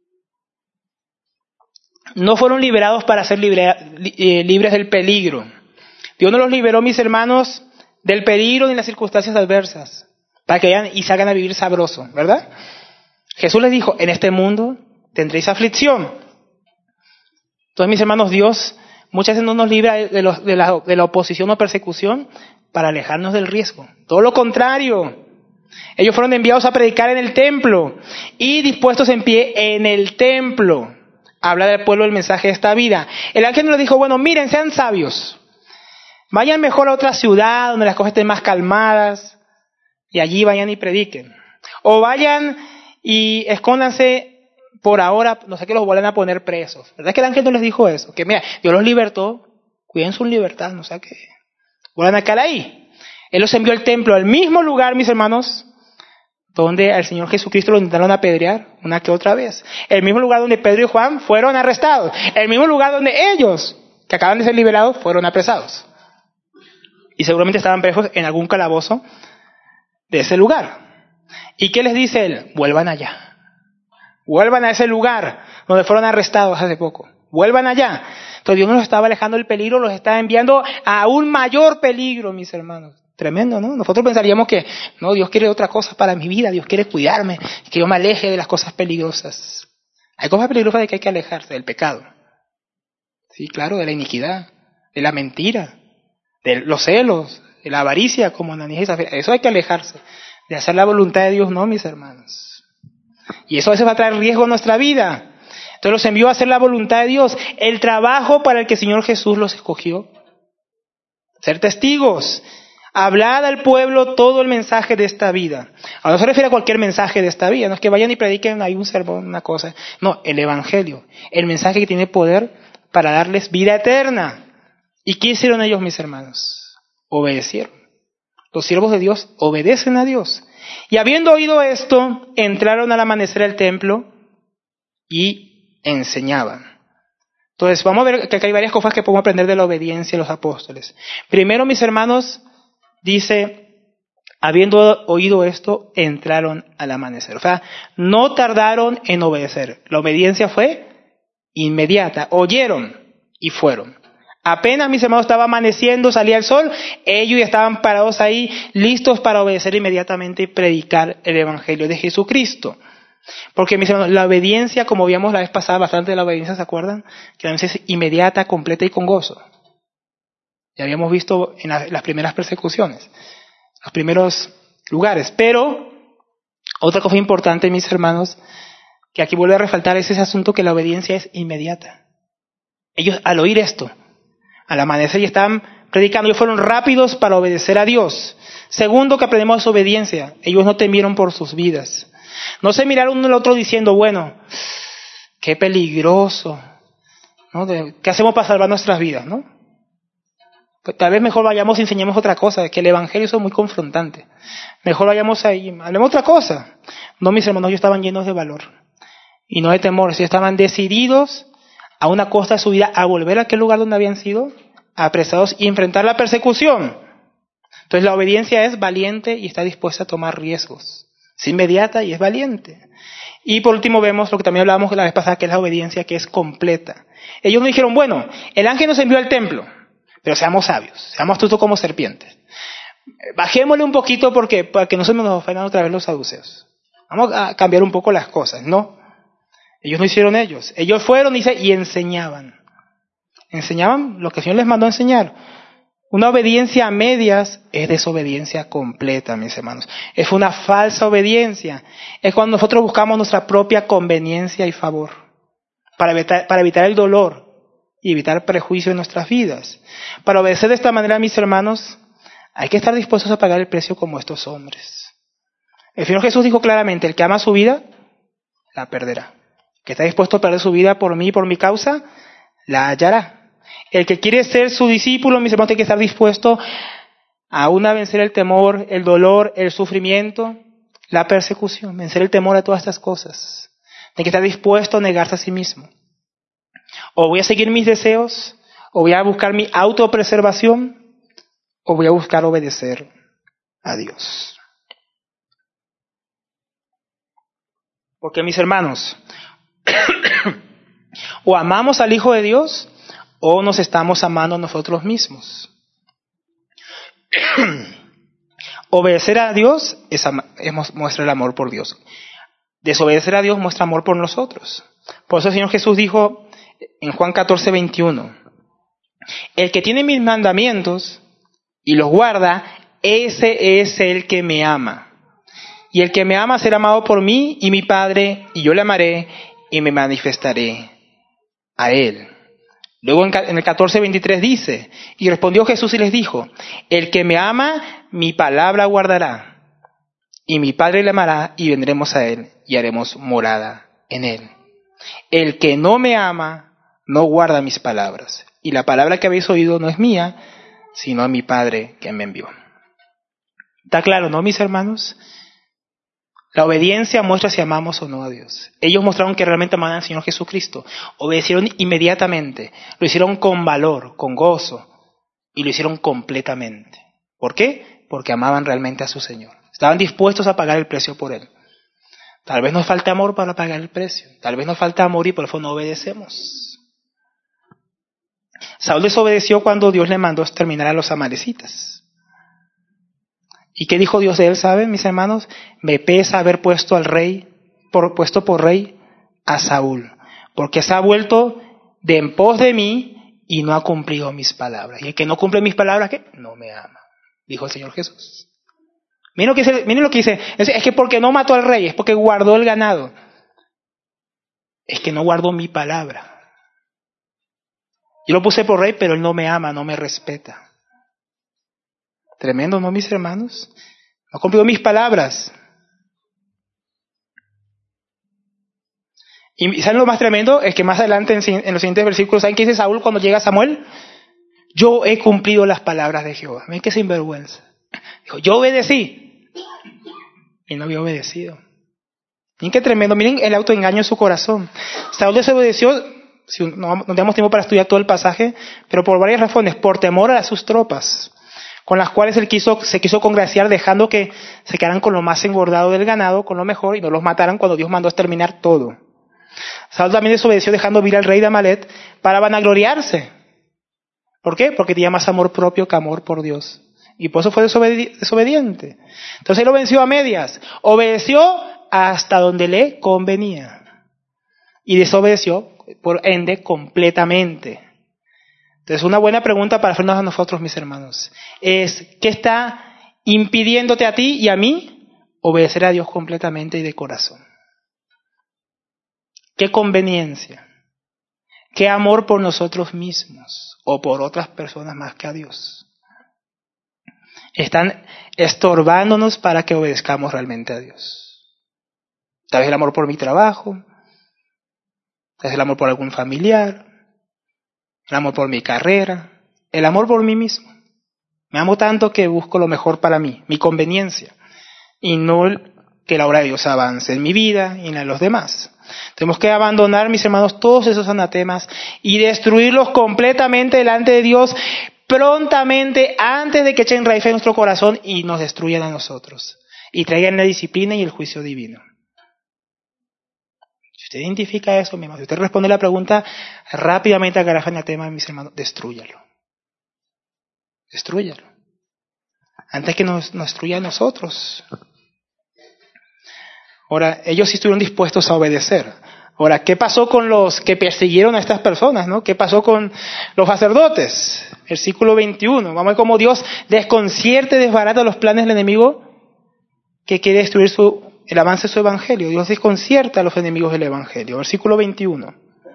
No fueron liberados para ser libres del peligro. Dios no los liberó, mis hermanos, del peligro ni las circunstancias adversas, para que vayan y salgan a vivir sabroso, ¿verdad? Jesús les dijo, en este mundo tendréis aflicción. Entonces, mis hermanos, Dios muchas veces no nos libra de la oposición o persecución para alejarnos del riesgo. Todo lo contrario. Ellos fueron enviados a predicar en el templo y dispuestos en pie en el templo a hablar al pueblo el mensaje de esta vida. El ángel nos dijo, bueno, miren, sean sabios. Vayan mejor a otra ciudad donde las cosas estén más calmadas y allí vayan y prediquen. O vayan y escóndanse por ahora, no sé, que los vuelvan a poner presos. ¿Verdad que el ángel no les dijo eso? Que mira, Dios los libertó, cuiden su libertad, no sé qué. Vuelvan a quedar ahí. Él los envió al templo, al mismo lugar, mis hermanos, donde al Señor Jesucristo lo intentaron apedrear una que otra vez. El mismo lugar donde Pedro y Juan fueron arrestados. El mismo lugar donde ellos, que acaban de ser liberados, fueron apresados. Y seguramente estaban presos en algún calabozo de ese lugar. ¿Y qué les dice él? Vuelvan allá. Vuelvan a ese lugar donde fueron arrestados hace poco. Vuelvan allá. Entonces Dios no los estaba alejando del peligro, los estaba enviando a un mayor peligro, mis hermanos. Tremendo, ¿no? Nosotros pensaríamos que, no, Dios quiere otra cosa para mi vida, Dios quiere cuidarme, que yo me aleje de las cosas peligrosas. Hay cosas peligrosas de que hay que alejarse, del pecado. Sí, claro, de la iniquidad, de la mentira, de los celos, de la avaricia, como Ananías y Zafira. Eso hay que alejarse. De hacer la voluntad de Dios, no, mis hermanos. Y eso a veces va a traer riesgo a nuestra vida. Entonces los envió a hacer la voluntad de Dios, el trabajo para el que el Señor Jesús los escogió. Ser testigos. Hablad al pueblo todo el mensaje de esta vida. Ahora no se refiere a cualquier mensaje de esta vida, no es que vayan y prediquen ahí un sermón, una cosa. No, el evangelio, el mensaje que tiene poder para darles vida eterna. ¿Y qué hicieron ellos, mis hermanos? Obedecieron. Los siervos de Dios obedecen a Dios. Y habiendo oído esto, entraron al amanecer al templo y enseñaban. Entonces, vamos a ver que acá hay varias cosas que podemos aprender de la obediencia de los apóstoles. Primero, mis hermanos, dice, habiendo oído esto, entraron al amanecer. O sea, no tardaron en obedecer. La obediencia fue inmediata. Oyeron y fueron. Apenas, mis hermanos, estaba amaneciendo, salía el sol, ellos ya estaban parados ahí, listos para obedecer inmediatamente y predicar el evangelio de Jesucristo. Porque, mis hermanos, la obediencia, como vimos la vez pasada, bastante de la obediencia, ¿se acuerdan? Que a veces es inmediata, completa y con gozo. Ya habíamos visto en las primeras persecuciones, los primeros lugares. Pero, otra cosa importante, mis hermanos, que aquí vuelve a resaltar, es ese asunto que la obediencia es inmediata. Ellos, al oír esto, al amanecer, ya estaban predicando, ellos fueron rápidos para obedecer a Dios. Segundo, que aprendemos de su obediencia, ellos no temieron por sus vidas. No se miraron uno al otro diciendo, bueno, qué peligroso, ¿no? ¿Qué hacemos para salvar nuestras vidas, no? Pues tal vez mejor vayamos y enseñemos otra cosa, que el evangelio es muy confrontante. Mejor vayamos ahí, hablemos otra cosa. No, mis hermanos, ellos estaban llenos de valor y no de temor, ellos estaban decididos a una costa de su vida a volver a aquel lugar donde habían sido apresados y enfrentar la persecución. Entonces la obediencia es valiente y está dispuesta a tomar riesgos. Es inmediata y es valiente. Y por último vemos lo que también hablábamos la vez pasada, que es la obediencia que es completa. Ellos no dijeron, bueno, el ángel nos envió al templo, pero seamos sabios, seamos astutos como serpientes. Bajémosle un poquito para que no se nos ofendan otra vez los saduceos. Vamos a cambiar un poco las cosas, ¿no? Ellos no hicieron ellos. Ellos fueron y enseñaban. Enseñaban lo que el Señor les mandó a enseñar. Una obediencia a medias es desobediencia completa, mis hermanos. Es una falsa obediencia. Es cuando nosotros buscamos nuestra propia conveniencia y favor. Para evitar el dolor y evitar prejuicio en nuestras vidas. Para obedecer de esta manera, mis hermanos, hay que estar dispuestos a pagar el precio como estos hombres. El Señor Jesús dijo claramente, el que ama su vida, la perderá. Que está dispuesto a perder su vida por mí y por mi causa, la hallará. El que quiere ser su discípulo, mis hermanos, tiene que estar dispuesto a vencer el temor, el dolor, el sufrimiento, la persecución, vencer el temor a todas estas cosas. Tiene que estar dispuesto a negarse a sí mismo. O voy a seguir mis deseos, o voy a buscar mi autopreservación, o voy a buscar obedecer a Dios. Porque mis hermanos, o amamos al Hijo de Dios, o nos estamos amando a nosotros mismos. Obedecer a Dios muestra el amor por Dios. Desobedecer a Dios muestra amor por nosotros. Por eso el Señor Jesús dijo en Juan 14:21, el que tiene mis mandamientos y los guarda, ese es el que me ama. Y el que me ama será amado por mí y mi Padre, y yo le amaré y me manifestaré a él. Luego en el 14:23 dice, y respondió Jesús y les dijo, el que me ama, mi palabra guardará, y mi Padre le amará, y vendremos a él, y haremos morada en él. El que no me ama, no guarda mis palabras, y la palabra que habéis oído no es mía, sino a mi Padre que me envió. ¿Está claro, no, mis hermanos? La obediencia muestra si amamos o no a Dios. Ellos mostraron que realmente amaban al Señor Jesucristo. Obedecieron inmediatamente. Lo hicieron con valor, con gozo. Y lo hicieron completamente. ¿Por qué? Porque amaban realmente a su Señor. Estaban dispuestos a pagar el precio por Él. Tal vez nos falte amor para pagar el precio. Tal vez nos falta amor y por eso no obedecemos. Saúl desobedeció cuando Dios le mandó exterminar a los amalecitas. ¿Y qué dijo Dios de él, saben, mis hermanos? Me pesa haber puesto por rey a Saúl, porque se ha vuelto de en pos de mí y no ha cumplido mis palabras. Y el que no cumple mis palabras, ¿qué? No me ama, dijo el Señor Jesús. Miren lo que dice, es que porque no mató al rey, es porque guardó el ganado. Es que no guardó mi palabra. Yo lo puse por rey, pero él no me ama, no me respeta. Tremendo, ¿no, mis hermanos? No ha cumplido mis palabras. Y ¿saben lo más tremendo? Es que más adelante en los siguientes versículos, ¿saben qué dice Saúl cuando llega Samuel? Yo he cumplido las palabras de Jehová. Ven qué sinvergüenza. Dijo, yo obedecí. Y no había obedecido. Miren qué tremendo. Miren el autoengaño en su corazón. Saúl desobedeció, no tenemos tiempo para estudiar todo el pasaje, pero por varias razones. Por temor a sus tropas, con las cuales él se quiso congraciar, dejando que se quedaran con lo más engordado del ganado, con lo mejor, y no los mataran cuando Dios mandó exterminar todo. Saúl también desobedeció dejando vir al rey de Amalec para vanagloriarse. ¿Por qué? Porque tenía más amor propio que amor por Dios. Y por eso fue desobediente. Entonces él lo venció a medias. Obedeció hasta donde le convenía. Y desobedeció, por ende, completamente. Entonces, una buena pregunta para hacernos a nosotros, mis hermanos, es, ¿qué está impidiéndote a ti y a mí obedecer a Dios completamente y de corazón? ¿Qué conveniencia? ¿Qué amor por nosotros mismos o por otras personas más que a Dios? Están estorbándonos para que obedezcamos realmente a Dios. Tal vez el amor por mi trabajo, tal vez el amor por algún familiar, el amor por mi carrera, el amor por mí mismo. Me amo tanto que busco lo mejor para mí, mi conveniencia, y no que la obra de Dios avance en mi vida y en la de los demás. Tenemos que abandonar, mis hermanos, todos esos anatemas y destruirlos completamente delante de Dios prontamente, antes de que echen raíz en nuestro corazón y nos destruyan a nosotros y traigan la disciplina y el juicio divino. Si usted identifica eso, mi hermano, si usted responde la pregunta rápidamente, agarra el tema, mis hermanos, destrúyalo. Destrúyalo. Antes que nos destruya a nosotros. Ahora, ellos sí estuvieron dispuestos a obedecer. Ahora, ¿qué pasó con los que persiguieron a estas personas, no? ¿Qué pasó con los sacerdotes? Versículo 21. Vamos a ver cómo Dios desconcierta y desbarata los planes del enemigo que quiere destruir el avance de su evangelio. Dios desconcierta a los enemigos del evangelio. Versículo 21.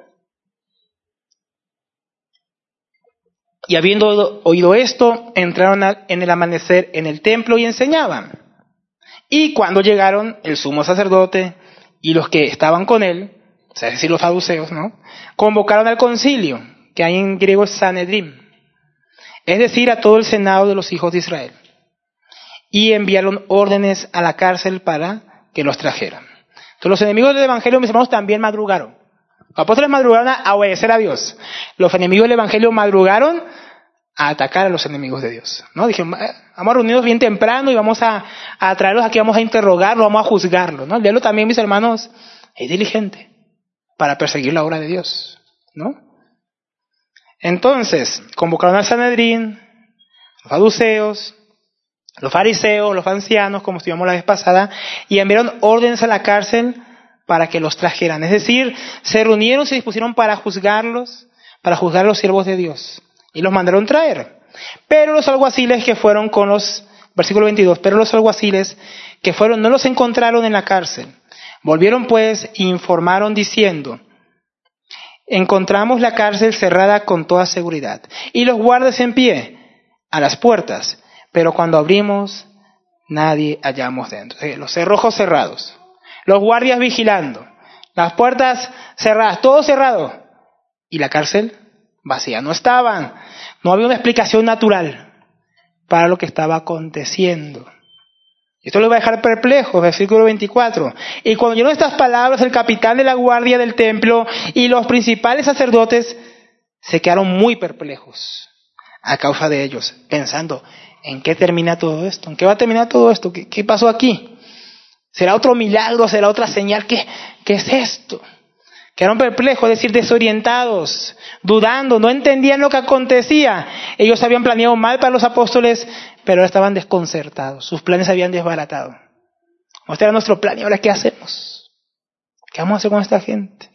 Y habiendo oído esto, entraron en el amanecer en el templo y enseñaban. Y cuando llegaron el sumo sacerdote y los que estaban con él, o sea, es decir, los saduceos, ¿no?, convocaron al concilio, que hay en griego es Sanedrim, es decir, a todo el senado de los hijos de Israel. y enviaron órdenes a la cárcel para que los trajeran. Entonces los enemigos del Evangelio, mis hermanos, también madrugaron. Los apóstoles madrugaron a obedecer a Dios. Los enemigos del Evangelio madrugaron a atacar a los enemigos de Dios, ¿no? Dijeron, vamos a reunirnos bien temprano y vamos a traerlos aquí, vamos a interrogarlos, vamos a juzgarlos, ¿no? El diablo también, mis hermanos, es diligente para perseguir la obra de Dios, ¿no? Entonces, convocaron al Sanedrín, los saduceos, los fariseos, los ancianos, como estudiamos la vez pasada, y enviaron órdenes a la cárcel para que los trajeran. Es decir, se reunieron, se dispusieron para juzgarlos, para juzgar a los siervos de Dios. Y los mandaron traer. Pero los alguaciles que fueron con los, versículo 22, pero los alguaciles que fueron no los encontraron en la cárcel. Volvieron pues e informaron diciendo, encontramos la cárcel cerrada con toda seguridad y los guardas en pie a las puertas, pero cuando abrimos nadie hallamos dentro. Los cerrojos cerrados, los guardias vigilando, las puertas cerradas, todo cerrado y la cárcel vacía. No estaban, no había una explicación natural para lo que estaba aconteciendo. Esto lo va a dejar perplejo, versículo 24. Y cuando oyeron estas palabras, el capitán de la guardia del templo y los principales sacerdotes se quedaron muy perplejos a causa de ellos, pensando, ¿en qué termina todo esto? ¿En qué va a terminar todo esto? ¿Qué pasó aquí? ¿Será otro milagro? ¿Será otra señal? ¿Qué es esto? Quedaron perplejos, es decir, desorientados, dudando, no entendían lo que acontecía. Ellos habían planeado mal para los apóstoles, pero ahora estaban desconcertados. Sus planes se habían desbaratado. Este era nuestro plan, ¿y ahora qué hacemos? ¿Qué vamos a hacer con esta gente?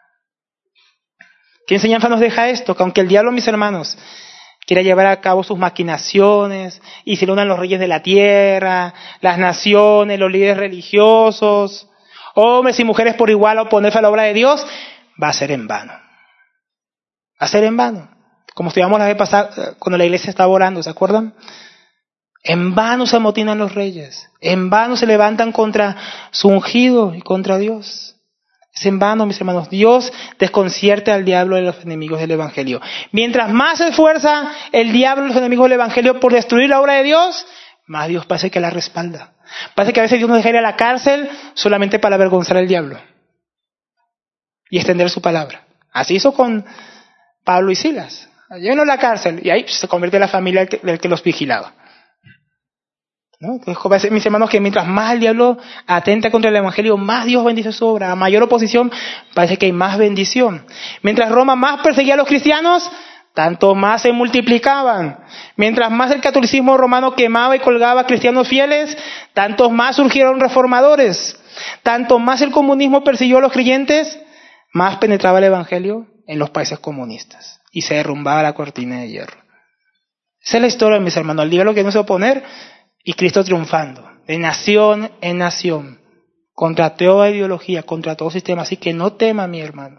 ¿Qué enseñanza nos deja esto? Que aunque el diablo, mis hermanos, quiera llevar a cabo sus maquinaciones y se le unan los reyes de la tierra, las naciones, los líderes religiosos, hombres y mujeres por igual a oponerse a la obra de Dios, va a ser en vano. Va a ser en vano. Como estudiamos la vez pasada cuando la iglesia estaba orando, ¿se acuerdan? En vano se amotinan los reyes. En vano se levantan contra su ungido y contra Dios. Es en vano, mis hermanos. Dios desconcierta al diablo y a los enemigos del Evangelio. Mientras más se esfuerza el diablo y los enemigos del Evangelio por destruir la obra de Dios, más Dios parece que la respalda. Parece que a veces Dios nos deja ir a la cárcel solamente para avergonzar al diablo y extender su palabra. Así hizo con Pablo y Silas. Llévenlo a la cárcel y ahí se convierte en la familia del que los vigilaba. ¿No? Entonces, mis hermanos, que mientras más el diablo atenta contra el Evangelio, más Dios bendice su obra. A mayor oposición, parece que hay más bendición. Mientras Roma más perseguía a los cristianos, tanto más se multiplicaban. Mientras más el catolicismo romano quemaba y colgaba a cristianos fieles, tantos más surgieron reformadores. Tanto más el comunismo persiguió a los creyentes, más penetraba el Evangelio en los países comunistas. Y se derrumbaba la cortina de hierro. Esa es la historia, mis hermanos. El diablo que no se oponer y Cristo triunfando, de nación en nación, contra toda ideología, contra todo sistema. Así que no tema, mi hermano.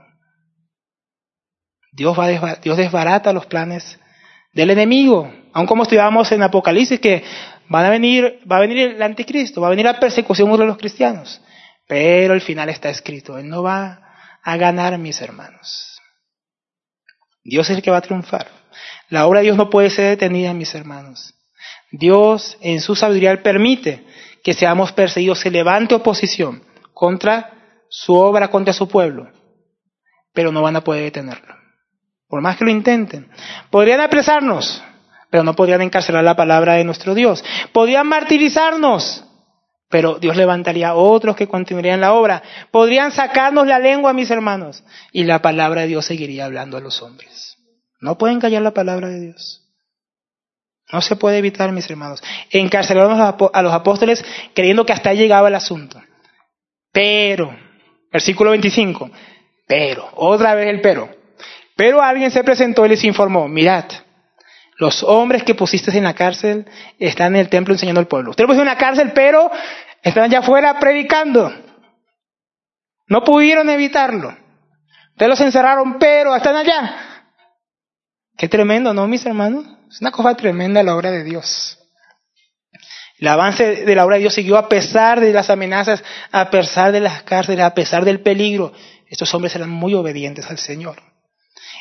Dios desbarata los planes del enemigo. Aun como estudiábamos en Apocalipsis, que va a venir el anticristo, va a venir la persecución de los cristianos. Pero el final está escrito. Él no va a ganar, mis hermanos. Dios es el que va a triunfar. La obra de Dios no puede ser detenida, mis hermanos. Dios, en su sabiduría, permite que seamos perseguidos, se levante oposición contra su obra, contra su pueblo. Pero no van a poder detenerlo. Por más que lo intenten. Podrían apresarnos, pero no podrían encarcelar la palabra de nuestro Dios. Podrían martirizarnos, pero Dios levantaría a otros que continuarían la obra. Podrían sacarnos la lengua, mis hermanos, y la palabra de Dios seguiría hablando a los hombres. No pueden callar la palabra de Dios. No se puede evitar, mis hermanos. Encarcelaron a los apóstoles creyendo que hasta ahí llegaba el asunto. Pero, versículo 25, pero, otra vez el pero. Pero alguien se presentó y les informó, mirad, los hombres que pusiste en la cárcel están en el templo enseñando al pueblo. Ustedes pusieron en la cárcel, pero están allá afuera predicando. No pudieron evitarlo. Ustedes los encerraron, pero están allá. Qué tremendo, ¿no, mis hermanos? Es una cosa tremenda la obra de Dios. El avance de la obra de Dios siguió a pesar de las amenazas, a pesar de las cárceles, a pesar del peligro. Estos hombres eran muy obedientes al Señor.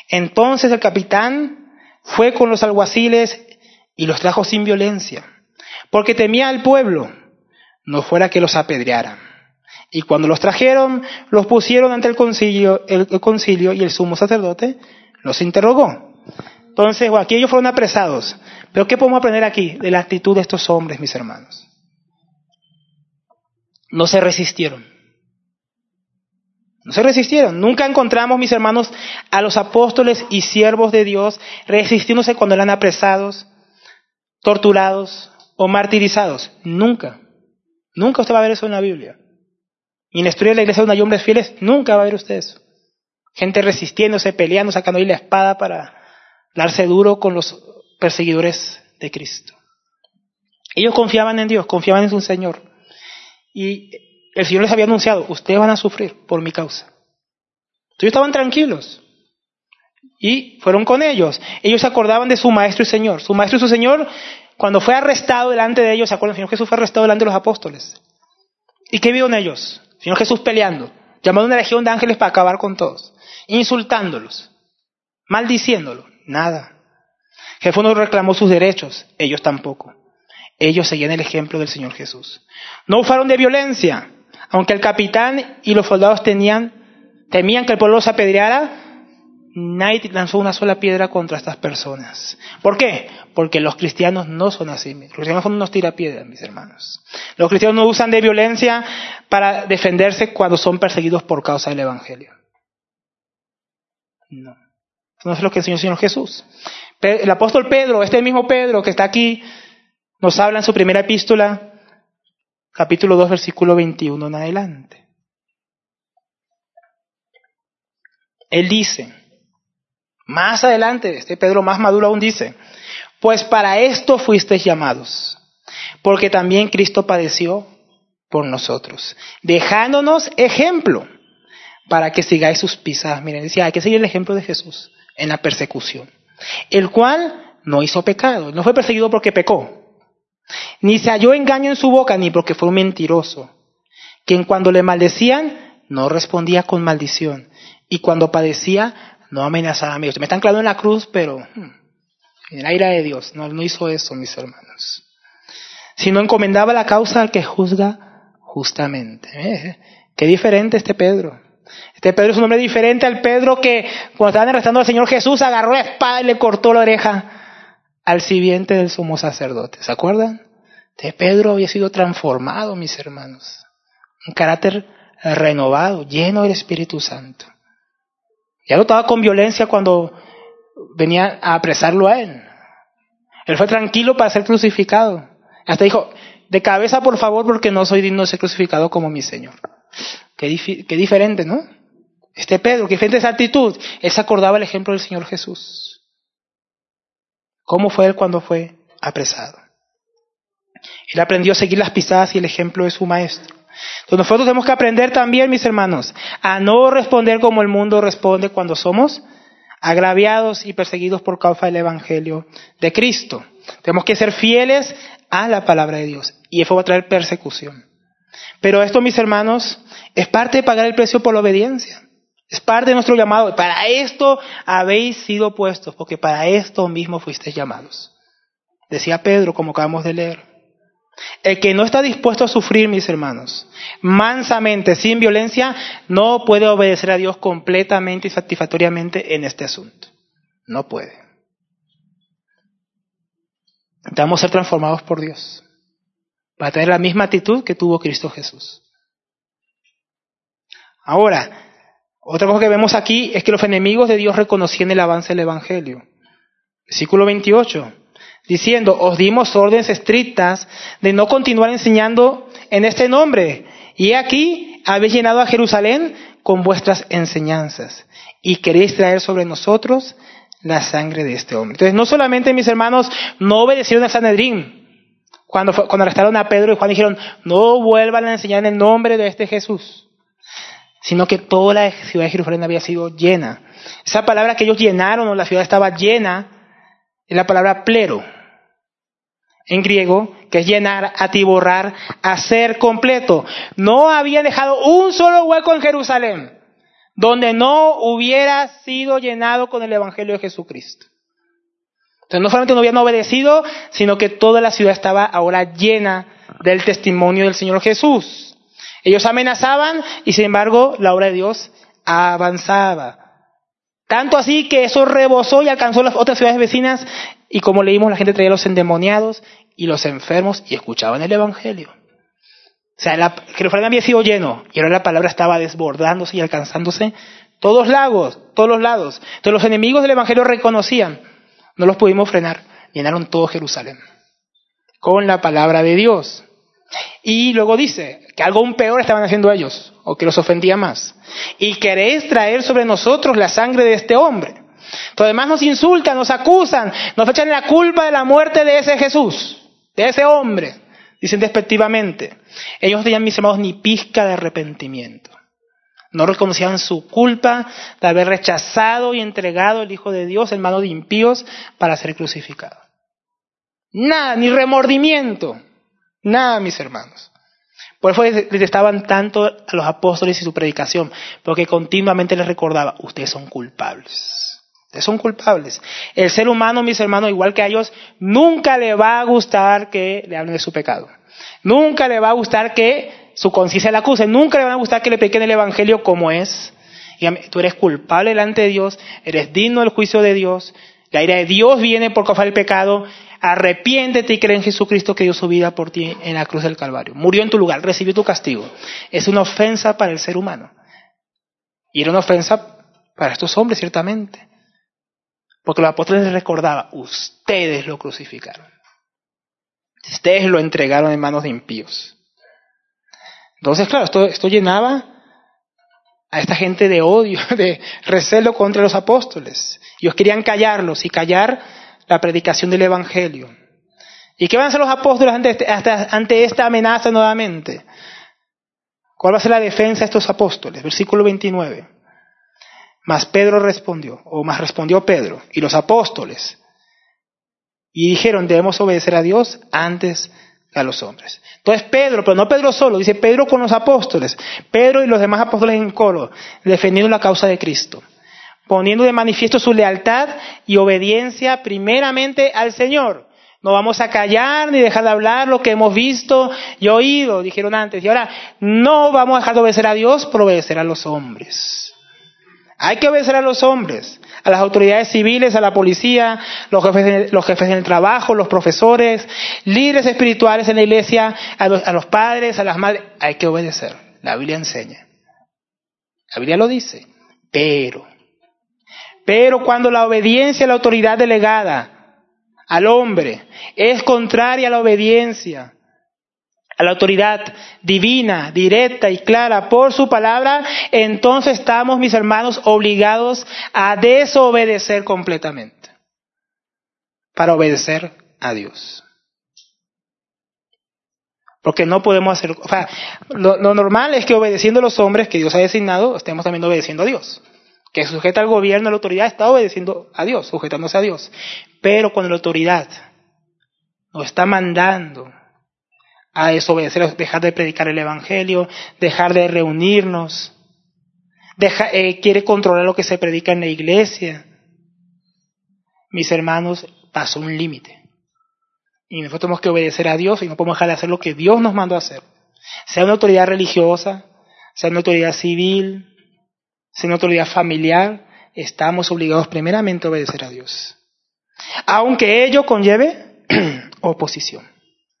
Entonces el capitán fue con los alguaciles y los trajo sin violencia. porque temía al pueblo, no fuera que los apedrearan. Y cuando los trajeron, los pusieron ante el concilio y el sumo sacerdote los interrogó. Entonces, aquí ellos fueron apresados. Pero ¿qué podemos aprender aquí de la actitud de estos hombres, mis hermanos? No se resistieron. No se resistieron. Nunca encontramos, mis hermanos, a los apóstoles y siervos de Dios resistiéndose cuando eran apresados, torturados o martirizados. Nunca. Nunca usted va a ver eso en la Biblia. Y en la historia de la iglesia donde hay hombres fieles, nunca va a ver usted eso. Gente resistiéndose, peleando, sacando ahí la espada para darse duro con los perseguidores de Cristo. Ellos confiaban en Dios, confiaban en su Señor. Y el Señor les había anunciado, ustedes van a sufrir por mi causa. Entonces ellos estaban tranquilos. Y fueron con ellos. Ellos se acordaban de su Maestro y Señor. Su Maestro y su Señor, cuando fue arrestado delante de ellos, ¿se acuerdan? El Señor Jesús fue arrestado delante de los apóstoles. ¿Y qué vieron ellos? El Señor Jesús peleando, llamando a una legión de ángeles para acabar con todos, insultándolos, maldiciéndolos. Nada. Jesús no reclamó sus derechos, ellos tampoco. Ellos seguían el ejemplo del Señor Jesús. No usaron de violencia, aunque el capitán y los soldados temían que el pueblo los apedreara. Nadie lanzó una sola piedra contra estas personas. ¿Por qué? Porque los cristianos no son así. Los cristianos son unos tirapiedras, mis hermanos. Los cristianos no usan de violencia para defenderse cuando son perseguidos por causa del Evangelio. No. Eso no es lo que enseñó el Señor Jesús. El apóstol Pedro, este mismo Pedro que está aquí, nos habla en su primera epístola, capítulo 2, versículo 21 en adelante. Él dice, más adelante, este Pedro más maduro aún dice, pues para esto fuisteis llamados, porque también Cristo padeció por nosotros, dejándonos ejemplo para que sigáis sus pisadas. Miren, decía, hay que seguir el ejemplo de Jesús en la persecución, el cual no hizo pecado, no fue perseguido porque pecó, ni se halló engaño en su boca, ni porque fue un mentiroso, quien cuando le maldecían no respondía con maldición, y cuando padecía no amenazaba a mí. Me están clavando en la cruz, pero en la ira de Dios no hizo eso, mis hermanos. Sino encomendaba la causa al que juzga justamente. Qué diferente este Pedro. Este Pedro es un hombre diferente al Pedro que cuando estaban arrestando al Señor Jesús agarró la espada y le cortó la oreja al sirviente del sumo sacerdote. ¿Se acuerdan? Este Pedro había sido transformado, mis hermanos. Un carácter renovado, lleno del Espíritu Santo. Ya no estaba con violencia cuando venía a apresarlo a él. Él fue tranquilo para ser crucificado. Hasta dijo, de cabeza por favor, porque no soy digno de ser crucificado como mi Señor. Qué diferente, ¿no? Este Pedro, qué diferente esa actitud. Él se acordaba el ejemplo del Señor Jesús. ¿Cómo fue él cuando fue apresado? Él aprendió a seguir las pisadas y el ejemplo de su Maestro. Entonces nosotros tenemos que aprender también, mis hermanos, a no responder como el mundo responde cuando somos agraviados y perseguidos por causa del Evangelio de Cristo. Tenemos que ser fieles a la palabra de Dios y eso va a traer persecución. Pero esto, mis hermanos, es parte de pagar el precio por la obediencia. Es parte de nuestro llamado. Para esto habéis sido puestos, porque para esto mismo fuisteis llamados. Decía Pedro, como acabamos de leer. El que no está dispuesto a sufrir, mis hermanos, mansamente, sin violencia, no puede obedecer a Dios completamente y satisfactoriamente en este asunto. No puede. Necesitamos ser transformados por Dios para tener la misma actitud que tuvo Cristo Jesús. Ahora, otra cosa que vemos aquí es que los enemigos de Dios reconocían el avance del Evangelio. Versículo 28. Diciendo, os dimos órdenes estrictas de no continuar enseñando en este nombre. Y aquí habéis llenado a Jerusalén con vuestras enseñanzas. Y queréis traer sobre nosotros la sangre de este hombre. Entonces, no solamente, mis hermanos, no obedecieron a Sanedrín. Cuando arrestaron a Pedro y Juan dijeron, no vuelvan a enseñar en el nombre de este Jesús. Sino que toda la ciudad de Jerusalén había sido llena. Esa palabra que ellos llenaron, o la ciudad estaba llena, es la palabra plero. En griego, que es llenar, atiborrar, hacer completo. No había dejado un solo hueco en Jerusalén donde no hubiera sido llenado con el Evangelio de Jesucristo. Entonces no solamente no habían obedecido, sino que toda la ciudad estaba ahora llena del testimonio del Señor Jesús. Ellos amenazaban y sin embargo la obra de Dios avanzaba. Tanto así que eso rebosó y alcanzó las otras ciudades vecinas y como leímos la gente traía a los endemoniados y los enfermos y escuchaban el Evangelio. O sea, Jerusalén había sido lleno y ahora la palabra estaba desbordándose y alcanzándose todos lados. Entonces los enemigos del Evangelio reconocían, no los pudimos frenar, llenaron todo Jerusalén con la palabra de Dios. Y luego dice que algo aún peor estaban haciendo ellos, o que los ofendía más. Y queréis traer sobre nosotros la sangre de este hombre. Entonces además nos insultan, nos acusan, nos echan la culpa de la muerte de ese Jesús, de ese hombre. Dicen despectivamente. Ellos no tenían, mis hermanos, ni pizca de arrepentimiento. No reconocían su culpa de haber rechazado y entregado al Hijo de Dios en manos de impíos para ser crucificado. Nada, ni remordimiento. Nada, mis hermanos. Por eso les detestaban tanto a los apóstoles y su predicación, porque continuamente les recordaba, ustedes son culpables. Ustedes son culpables. El ser humano, mis hermanos, igual que a ellos, nunca le va a gustar que le hablen de su pecado. Nunca le va a gustar que su conciencia le acuse. Nunca le va a gustar que le prediquen el Evangelio como es. Y tú eres culpable delante de Dios, eres digno del juicio de Dios. La ira de Dios viene por causa del pecado. Arrepiéntete y cree en Jesucristo que dio su vida por ti en la cruz del Calvario. Murió en tu lugar, recibió tu castigo. Es una ofensa para el ser humano. Y era una ofensa para estos hombres, ciertamente. Porque los apóstoles les recordaban, ustedes lo crucificaron. Ustedes lo entregaron en manos de impíos. Entonces, claro, esto llenaba a esta gente de odio, de recelo contra los apóstoles. Ellos querían callarlos y callar la predicación del Evangelio. ¿Y qué van a hacer los apóstoles ante esta amenaza nuevamente? ¿Cuál va a ser la defensa de estos apóstoles? Versículo 29. Mas respondió Pedro y los apóstoles, y dijeron, debemos obedecer a Dios antes que a los hombres. Entonces Pedro, pero no Pedro solo, dice Pedro con los apóstoles, Pedro y los demás apóstoles en coro, defendiendo la causa de Cristo, poniendo de manifiesto su lealtad y obediencia primeramente al Señor. No vamos a callar ni dejar de hablar lo que hemos visto y oído, dijeron antes. Y ahora no vamos a dejar de obedecer a Dios por obedecer a los hombres. Hay que obedecer a los hombres, a las autoridades civiles, a la policía, los jefes en el trabajo, los profesores, líderes espirituales en la iglesia, a los padres, a las madres. Hay que obedecer. La Biblia enseña. La Biblia lo dice. Pero cuando la obediencia a la autoridad delegada al hombre es contraria a la obediencia a la autoridad divina, directa y clara por su palabra, entonces estamos, mis hermanos, obligados a desobedecer completamente para obedecer a Dios. Porque no podemos hacer, lo normal es que obedeciendo a los hombres que Dios ha designado, estemos también obedeciendo a Dios. Que sujeta al gobierno, a la autoridad, está obedeciendo a Dios, sujetándose a Dios. Pero cuando la autoridad nos está mandando a desobedecer, dejar de predicar el Evangelio, dejar de reunirnos, quiere controlar lo que se predica en la iglesia. Mis hermanos, pasó un límite. Y nosotros tenemos que obedecer a Dios y no podemos dejar de hacer lo que Dios nos mandó a hacer. Sea una autoridad religiosa, sea una autoridad civil, sea una autoridad familiar, estamos obligados primeramente a obedecer a Dios. Aunque ello conlleve oposición.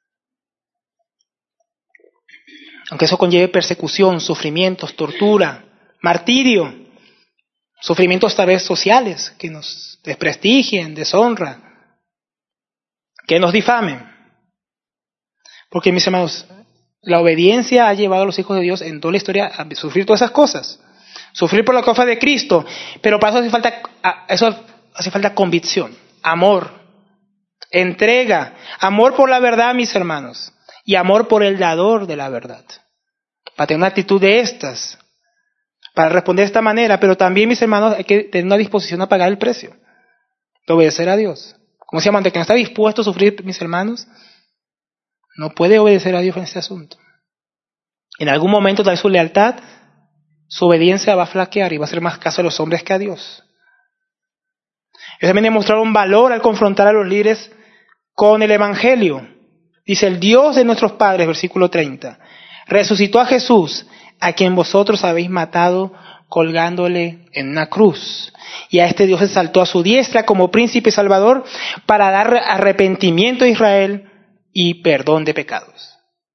Aunque eso conlleve persecución, sufrimientos, tortura, martirio, sufrimientos tal vez sociales, que nos desprestigien, deshonra, que nos difamen. Porque, mis hermanos, la obediencia ha llevado a los hijos de Dios en toda la historia a sufrir todas esas cosas. Sufrir por la causa de Cristo, pero para eso hace falta convicción, amor, entrega, amor por la verdad, mis hermanos. Y amor por el dador de la verdad. Para tener una actitud de estas. Para responder de esta manera. Pero también, mis hermanos, hay que tener una disposición a pagar el precio. De obedecer a Dios. Como se llama, ante que no está dispuesto a sufrir, mis hermanos, no puede obedecer a Dios en este asunto. En algún momento, tal vez su lealtad, su obediencia va a flaquear y va a hacer más caso a los hombres que a Dios. Ellos también demostraron valor al confrontar a los líderes con el Evangelio. Dice, el Dios de nuestros padres, versículo 30, resucitó a Jesús, a quien vosotros habéis matado colgándole en una cruz. Y a este Dios exaltó a su diestra como príncipe y salvador para dar arrepentimiento a Israel y perdón de pecados.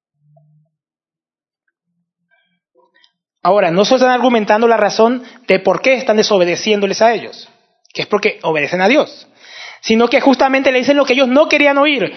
Ahora, no solo están argumentando la razón de por qué están desobedeciéndoles a ellos, que es porque obedecen a Dios, sino que justamente le dicen lo que ellos no querían oír.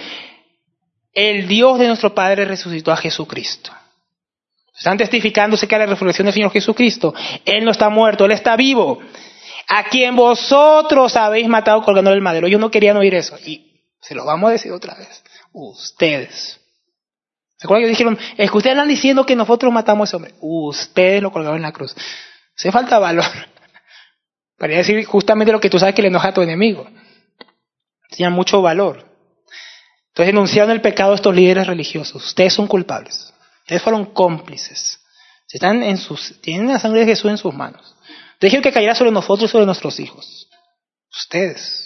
El Dios de nuestro Padre resucitó a Jesucristo. Están testificando acerca de la resurrección del Señor Jesucristo. Él no está muerto, Él está vivo. A quien vosotros habéis matado colgando del madero. Ellos no querían oír eso. Y se lo vamos a decir otra vez. Ustedes. ¿Se acuerdan que dijeron? Es que ustedes están diciendo que nosotros matamos a ese hombre. Ustedes lo colgaron en la cruz. Hace falta valor para decir justamente lo que tú sabes que le enoja a tu enemigo. Tenían mucho valor. Entonces denunciaron el pecado de estos líderes religiosos. Ustedes son culpables. Ustedes fueron cómplices. Tienen la sangre de Jesús en sus manos. Dejen que cayera sobre nosotros y sobre nuestros hijos. Ustedes.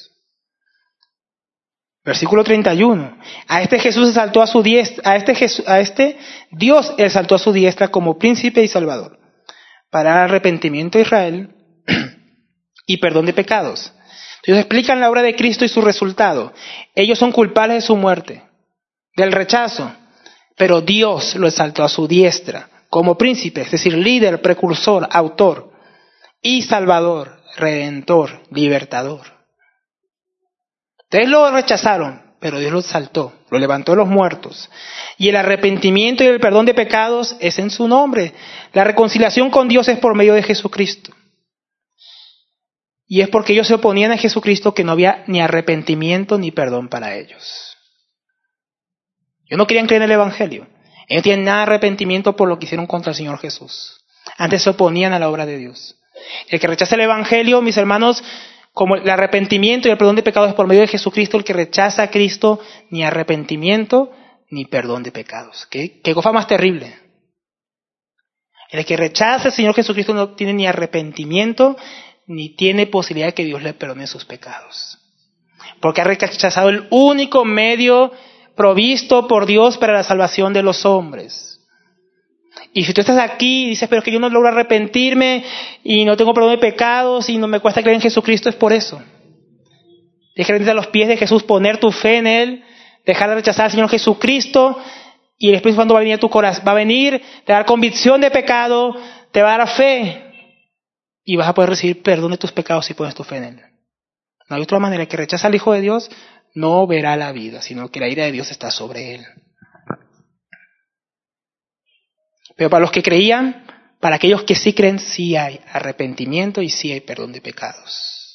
Versículo 31. A este Jesús exaltó a su diestra, a este Dios exaltó a su diestra como príncipe y salvador, para dar arrepentimiento a Israel y perdón de pecados. Entonces explican la obra de Cristo y su resultado. Ellos son culpables de su muerte, del rechazo, pero Dios lo exaltó a su diestra como príncipe, es decir, líder, precursor, autor y salvador, redentor, libertador. Ustedes lo rechazaron, pero Dios lo exaltó, lo levantó de los muertos. Y el arrepentimiento y el perdón de pecados es en su nombre. La reconciliación con Dios es por medio de Jesucristo. Y es porque ellos se oponían a Jesucristo que no había ni arrepentimiento ni perdón para ellos. Ellos no querían creer en el Evangelio. Ellos no tienen nada de arrepentimiento por lo que hicieron contra el Señor Jesús. Antes se oponían a la obra de Dios. El que rechaza el Evangelio, mis hermanos, como el arrepentimiento y el perdón de pecados es por medio de Jesucristo, el que rechaza a Cristo, ni arrepentimiento ni perdón de pecados. ¿Qué cosa más terrible? El que rechaza al Señor Jesucristo no tiene ni arrepentimiento ni tiene posibilidad de que Dios le perdone sus pecados. Porque ha rechazado el único medio provisto por Dios para la salvación de los hombres. Y si tú estás aquí y dices, pero es que yo no logro arrepentirme y no tengo perdón de pecados y no me cuesta creer en Jesucristo, es por eso. Tienes que rendirte a los pies de Jesús, poner tu fe en Él, dejar de rechazar al Señor Jesucristo, y el Espíritu Santo va a venir a tu corazón, va a venir, te va a dar convicción de pecado, te va a dar fe, y vas a poder recibir perdón de tus pecados si pones tu fe en Él. No hay otra manera. El que rechaza al Hijo de Dios no verá la vida, sino que la ira de Dios está sobre él. Pero para los que creían, para aquellos que sí creen, sí hay arrepentimiento y sí hay perdón de pecados.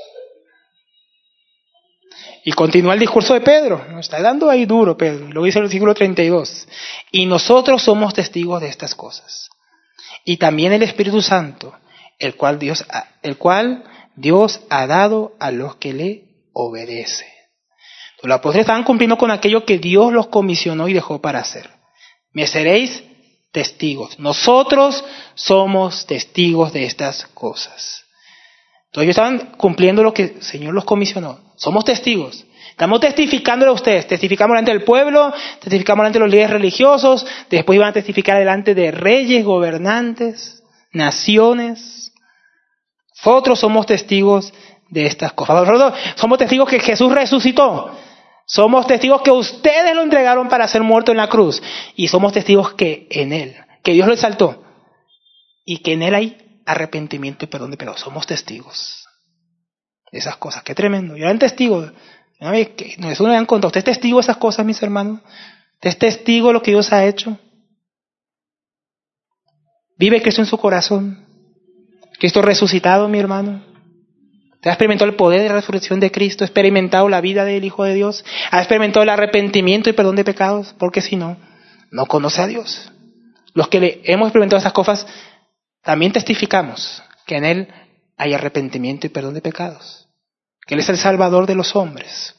Y continúa el discurso de Pedro. Nos está dando ahí duro Pedro. Lo dice el versículo 32. Y nosotros somos testigos de estas cosas. Y también el Espíritu Santo, el cual Dios ha dado a los que le obedecen. Los apóstoles estaban cumpliendo con aquello que Dios los comisionó y dejó para hacer. Me seréis testigos. Nosotros somos testigos de estas cosas. Entonces ellos estaban cumpliendo lo que el Señor los comisionó. Somos testigos. Estamos testificándole a ustedes. Testificamos delante del pueblo, testificamos delante de los líderes religiosos, después iban a testificar delante de reyes, gobernantes, naciones. Nosotros somos testigos de estas cosas. Nosotros somos testigos que Jesús resucitó. Somos testigos que ustedes lo entregaron para ser muerto en la cruz. Y somos testigos que en Él, que Dios lo exaltó. Y que en Él hay arrepentimiento y perdón de pecados. Somos testigos de esas cosas. Qué tremendo. Yo era testigo. Eso no me dan cuenta. ¿Usted es testigo de esas cosas, mis hermanos? ¿Usted es testigo de lo que Dios ha hecho? ¿Vive Cristo en su corazón? ¿Cristo resucitado, mi hermano? ¿Te ha experimentado el poder de la resurrección de Cristo? ¿Ha experimentado la vida del Hijo de Dios? ¿Ha experimentado el arrepentimiento y perdón de pecados? Porque si no, no conoce a Dios. Los que hemos experimentado esas cosas, también testificamos que en Él hay arrepentimiento y perdón de pecados. Que Él es el Salvador de los hombres.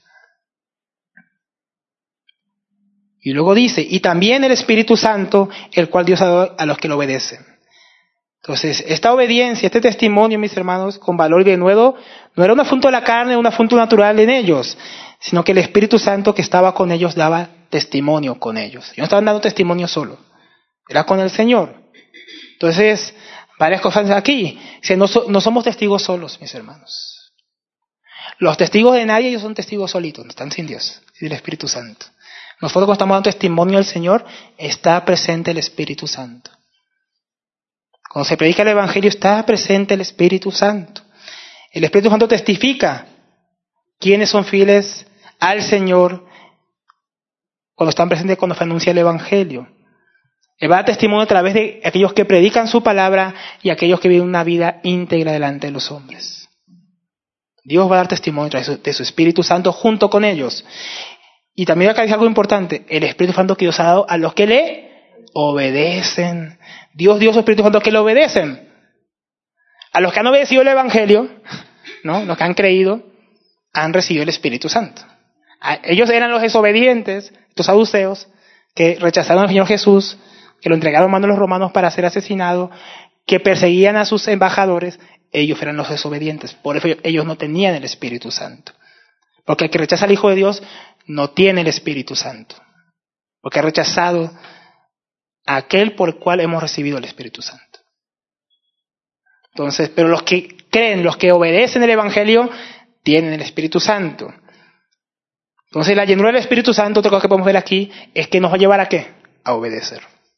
Y luego dice, y también el Espíritu Santo, el cual Dios ha dado a los que lo obedecen. Entonces, esta obediencia, este testimonio, mis hermanos, con valor y denuedo, no era un asunto de la carne, un asunto natural en ellos, sino que el Espíritu Santo que estaba con ellos daba testimonio con ellos. Ellos no estaban dando testimonio solo, era con el Señor. Entonces, varias cosas aquí. No somos testigos solos, mis hermanos. Los testigos de nadie, ellos son testigos solitos, están sin Dios, sin el Espíritu Santo. Nosotros cuando estamos dando testimonio al Señor, está presente el Espíritu Santo. Cuando se predica el Evangelio, está presente el Espíritu Santo. El Espíritu Santo testifica quiénes son fieles al Señor cuando están presentes, cuando se anuncia el Evangelio. Él va a dar testimonio a través de aquellos que predican su palabra y aquellos que viven una vida íntegra delante de los hombres. Dios va a dar testimonio a través de su Espíritu Santo junto con ellos. Y también acá dice algo importante, el Espíritu Santo que Dios ha dado a los que le obedecen. Dios dio su Espíritu Santo a los que le obedecen. A los que han obedecido el Evangelio, ¿no? Los que han creído, han recibido el Espíritu Santo. Ellos eran los desobedientes, estos saduceos, que rechazaron al Señor Jesús, que lo entregaron a manos de los romanos para ser asesinado, que perseguían a sus embajadores. Ellos eran los desobedientes. Por eso ellos no tenían el Espíritu Santo. Porque el que rechaza al Hijo de Dios no tiene el Espíritu Santo. Porque ha rechazado a aquel por el cual hemos recibido el Espíritu Santo. Entonces, pero los que creen, los que obedecen el Evangelio, tienen el Espíritu Santo. Entonces, la llenura del Espíritu Santo, otra cosa que podemos ver aquí, es que nos va a llevar ¿a qué? A obedecer.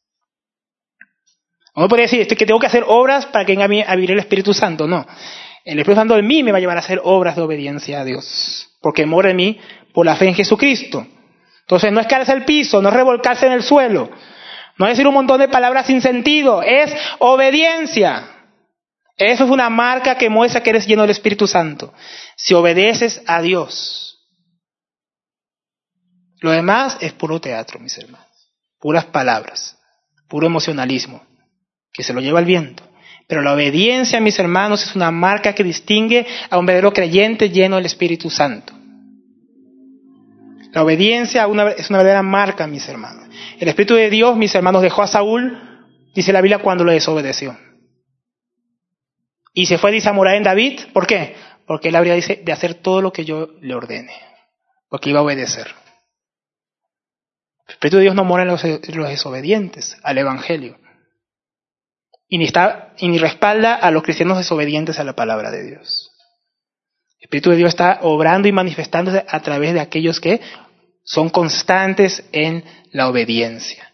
Uno podría decir, que tengo que hacer obras para que venga a mí a vivir el Espíritu Santo. No. El Espíritu Santo en mí me va a llevar a hacer obras de obediencia a Dios. Porque mora en mí por la fe en Jesucristo. Entonces, no es caerse al piso, no es revolcarse en el suelo. No es decir un montón de palabras sin sentido. Es obediencia. Eso es una marca que muestra que eres lleno del Espíritu Santo. Si obedeces a Dios. Lo demás es puro teatro, mis hermanos. Puras palabras. Puro emocionalismo. Que se lo lleva el viento. Pero la obediencia, mis hermanos, es una marca que distingue a un verdadero creyente lleno del Espíritu Santo. La obediencia es una verdadera marca, mis hermanos. El Espíritu de Dios, mis hermanos, dejó a Saúl, dice la Biblia, cuando lo desobedeció. Y se fue a morar en David. ¿Por qué? Porque él habría de hacer todo lo que yo le ordene. Porque iba a obedecer. El Espíritu de Dios no mora en los desobedientes al Evangelio. Y ni respalda a los cristianos desobedientes a la palabra de Dios. El Espíritu de Dios está obrando y manifestándose a través de aquellos que son constantes en la obediencia.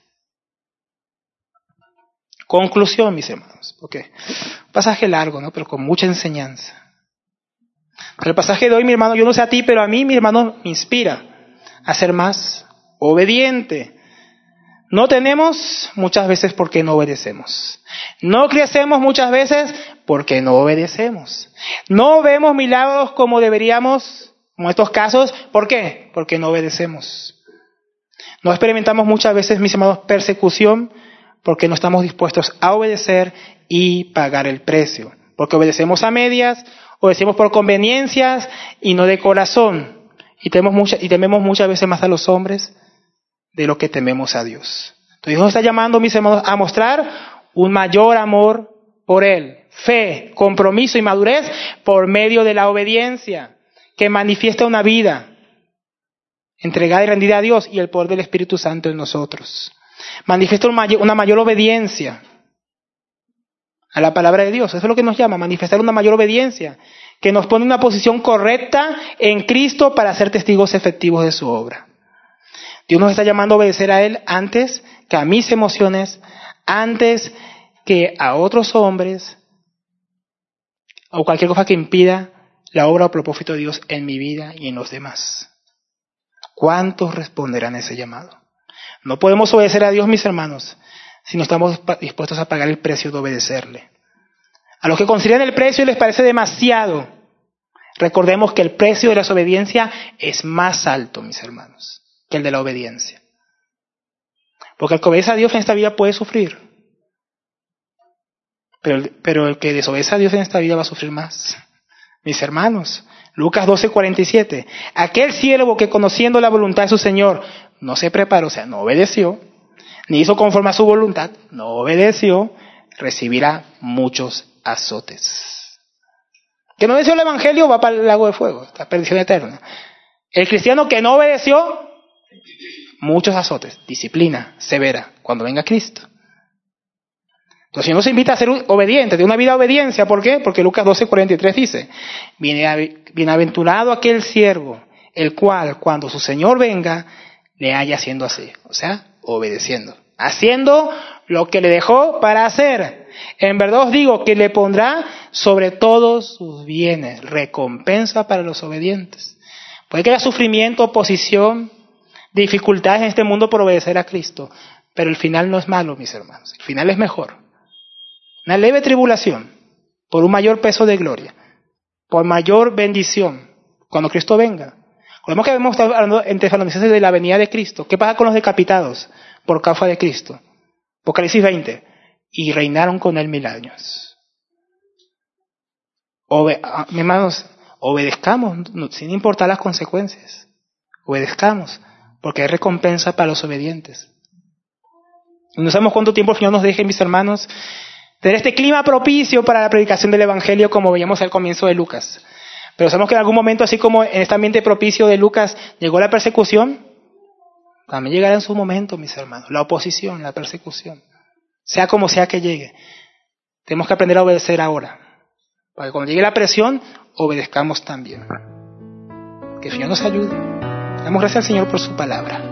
Conclusión, mis hermanos. Okay. Pasaje largo, ¿no? Pero con mucha enseñanza. El pasaje de hoy, mi hermano, yo no sé a ti, pero a mí, mi hermano, me inspira a ser más obediente. No tenemos muchas veces porque no obedecemos. No crecemos muchas veces porque no obedecemos. No vemos milagros como deberíamos, como en estos casos. ¿Por qué? Porque no obedecemos. No experimentamos muchas veces, mis hermanos, persecución porque no estamos dispuestos a obedecer y pagar el precio. Porque obedecemos a medias, obedecemos por conveniencias y no de corazón. Y tememos muchas veces más a los hombres de lo que tememos a Dios. Entonces Dios nos está llamando, mis hermanos, a mostrar un mayor amor por Él. Fe, compromiso y madurez por medio de la obediencia, que manifiesta una vida entregada y rendida a Dios y el poder del Espíritu Santo en nosotros. Manifiesta una mayor obediencia a la palabra de Dios. Eso es lo que nos llama, manifestar una mayor obediencia, que nos pone en una posición correcta en Cristo para ser testigos efectivos de su obra. Dios nos está llamando a obedecer a Él antes que a mis emociones, antes que a otros hombres, o cualquier cosa que impida la obra o propósito de Dios en mi vida y en los demás. ¿Cuántos responderán a ese llamado? No podemos obedecer a Dios, mis hermanos, si no estamos dispuestos a pagar el precio de obedecerle. A los que consideran el precio les parece demasiado. Recordemos que el precio de la desobediencia es más alto, mis hermanos, que el de la obediencia. Porque el que obedece a Dios en esta vida puede sufrir. Pero el que desobedece a Dios en esta vida va a sufrir más. Mis hermanos, Lucas 12:47. Aquel siervo que conociendo la voluntad de su Señor no se preparó, o sea, no obedeció, ni hizo conforme a su voluntad, no obedeció, recibirá muchos azotes. Que no obedeció el evangelio va para el lago de fuego, esta perdición eterna. El cristiano que no obedeció, muchos azotes, disciplina severa, cuando venga Cristo. Entonces, Dios nos invita a ser obedientes, de una vida de obediencia. ¿Por qué? Porque Lucas 12:43 dice, bienaventurado aquel siervo, el cual, cuando su Señor venga, le haya haciendo así. O sea, obedeciendo. Haciendo lo que le dejó para hacer. En verdad os digo que le pondrá sobre todos sus bienes, recompensa para los obedientes. Puede que haya sufrimiento, oposición, dificultades en este mundo por obedecer a Cristo, pero el final no es malo, mis hermanos. El final es mejor. Una leve tribulación, por un mayor peso de gloria, por mayor bendición, cuando Cristo venga. Recordemos que hemos estado hablando en Tesalonicenses de la venida de Cristo. ¿Qué pasa con los decapitados por causa de Cristo? Apocalipsis 20. Y reinaron con él 1000 años. Mis hermanos, obedezcamos, sin importar las consecuencias. Obedezcamos, porque hay recompensa para los obedientes. No sabemos cuánto tiempo el Señor nos deje, mis hermanos, tener este clima propicio para la predicación del Evangelio, como veíamos al comienzo de Lucas. Pero sabemos que en algún momento, así como en este ambiente propicio de Lucas llegó la persecución, también llegará en su momento, mis hermanos, la oposición, la persecución. Sea como sea que llegue. Tenemos que aprender a obedecer ahora. Para que cuando llegue la presión, obedezcamos también. Que el Señor nos ayude. Damos gracias al Señor por su palabra.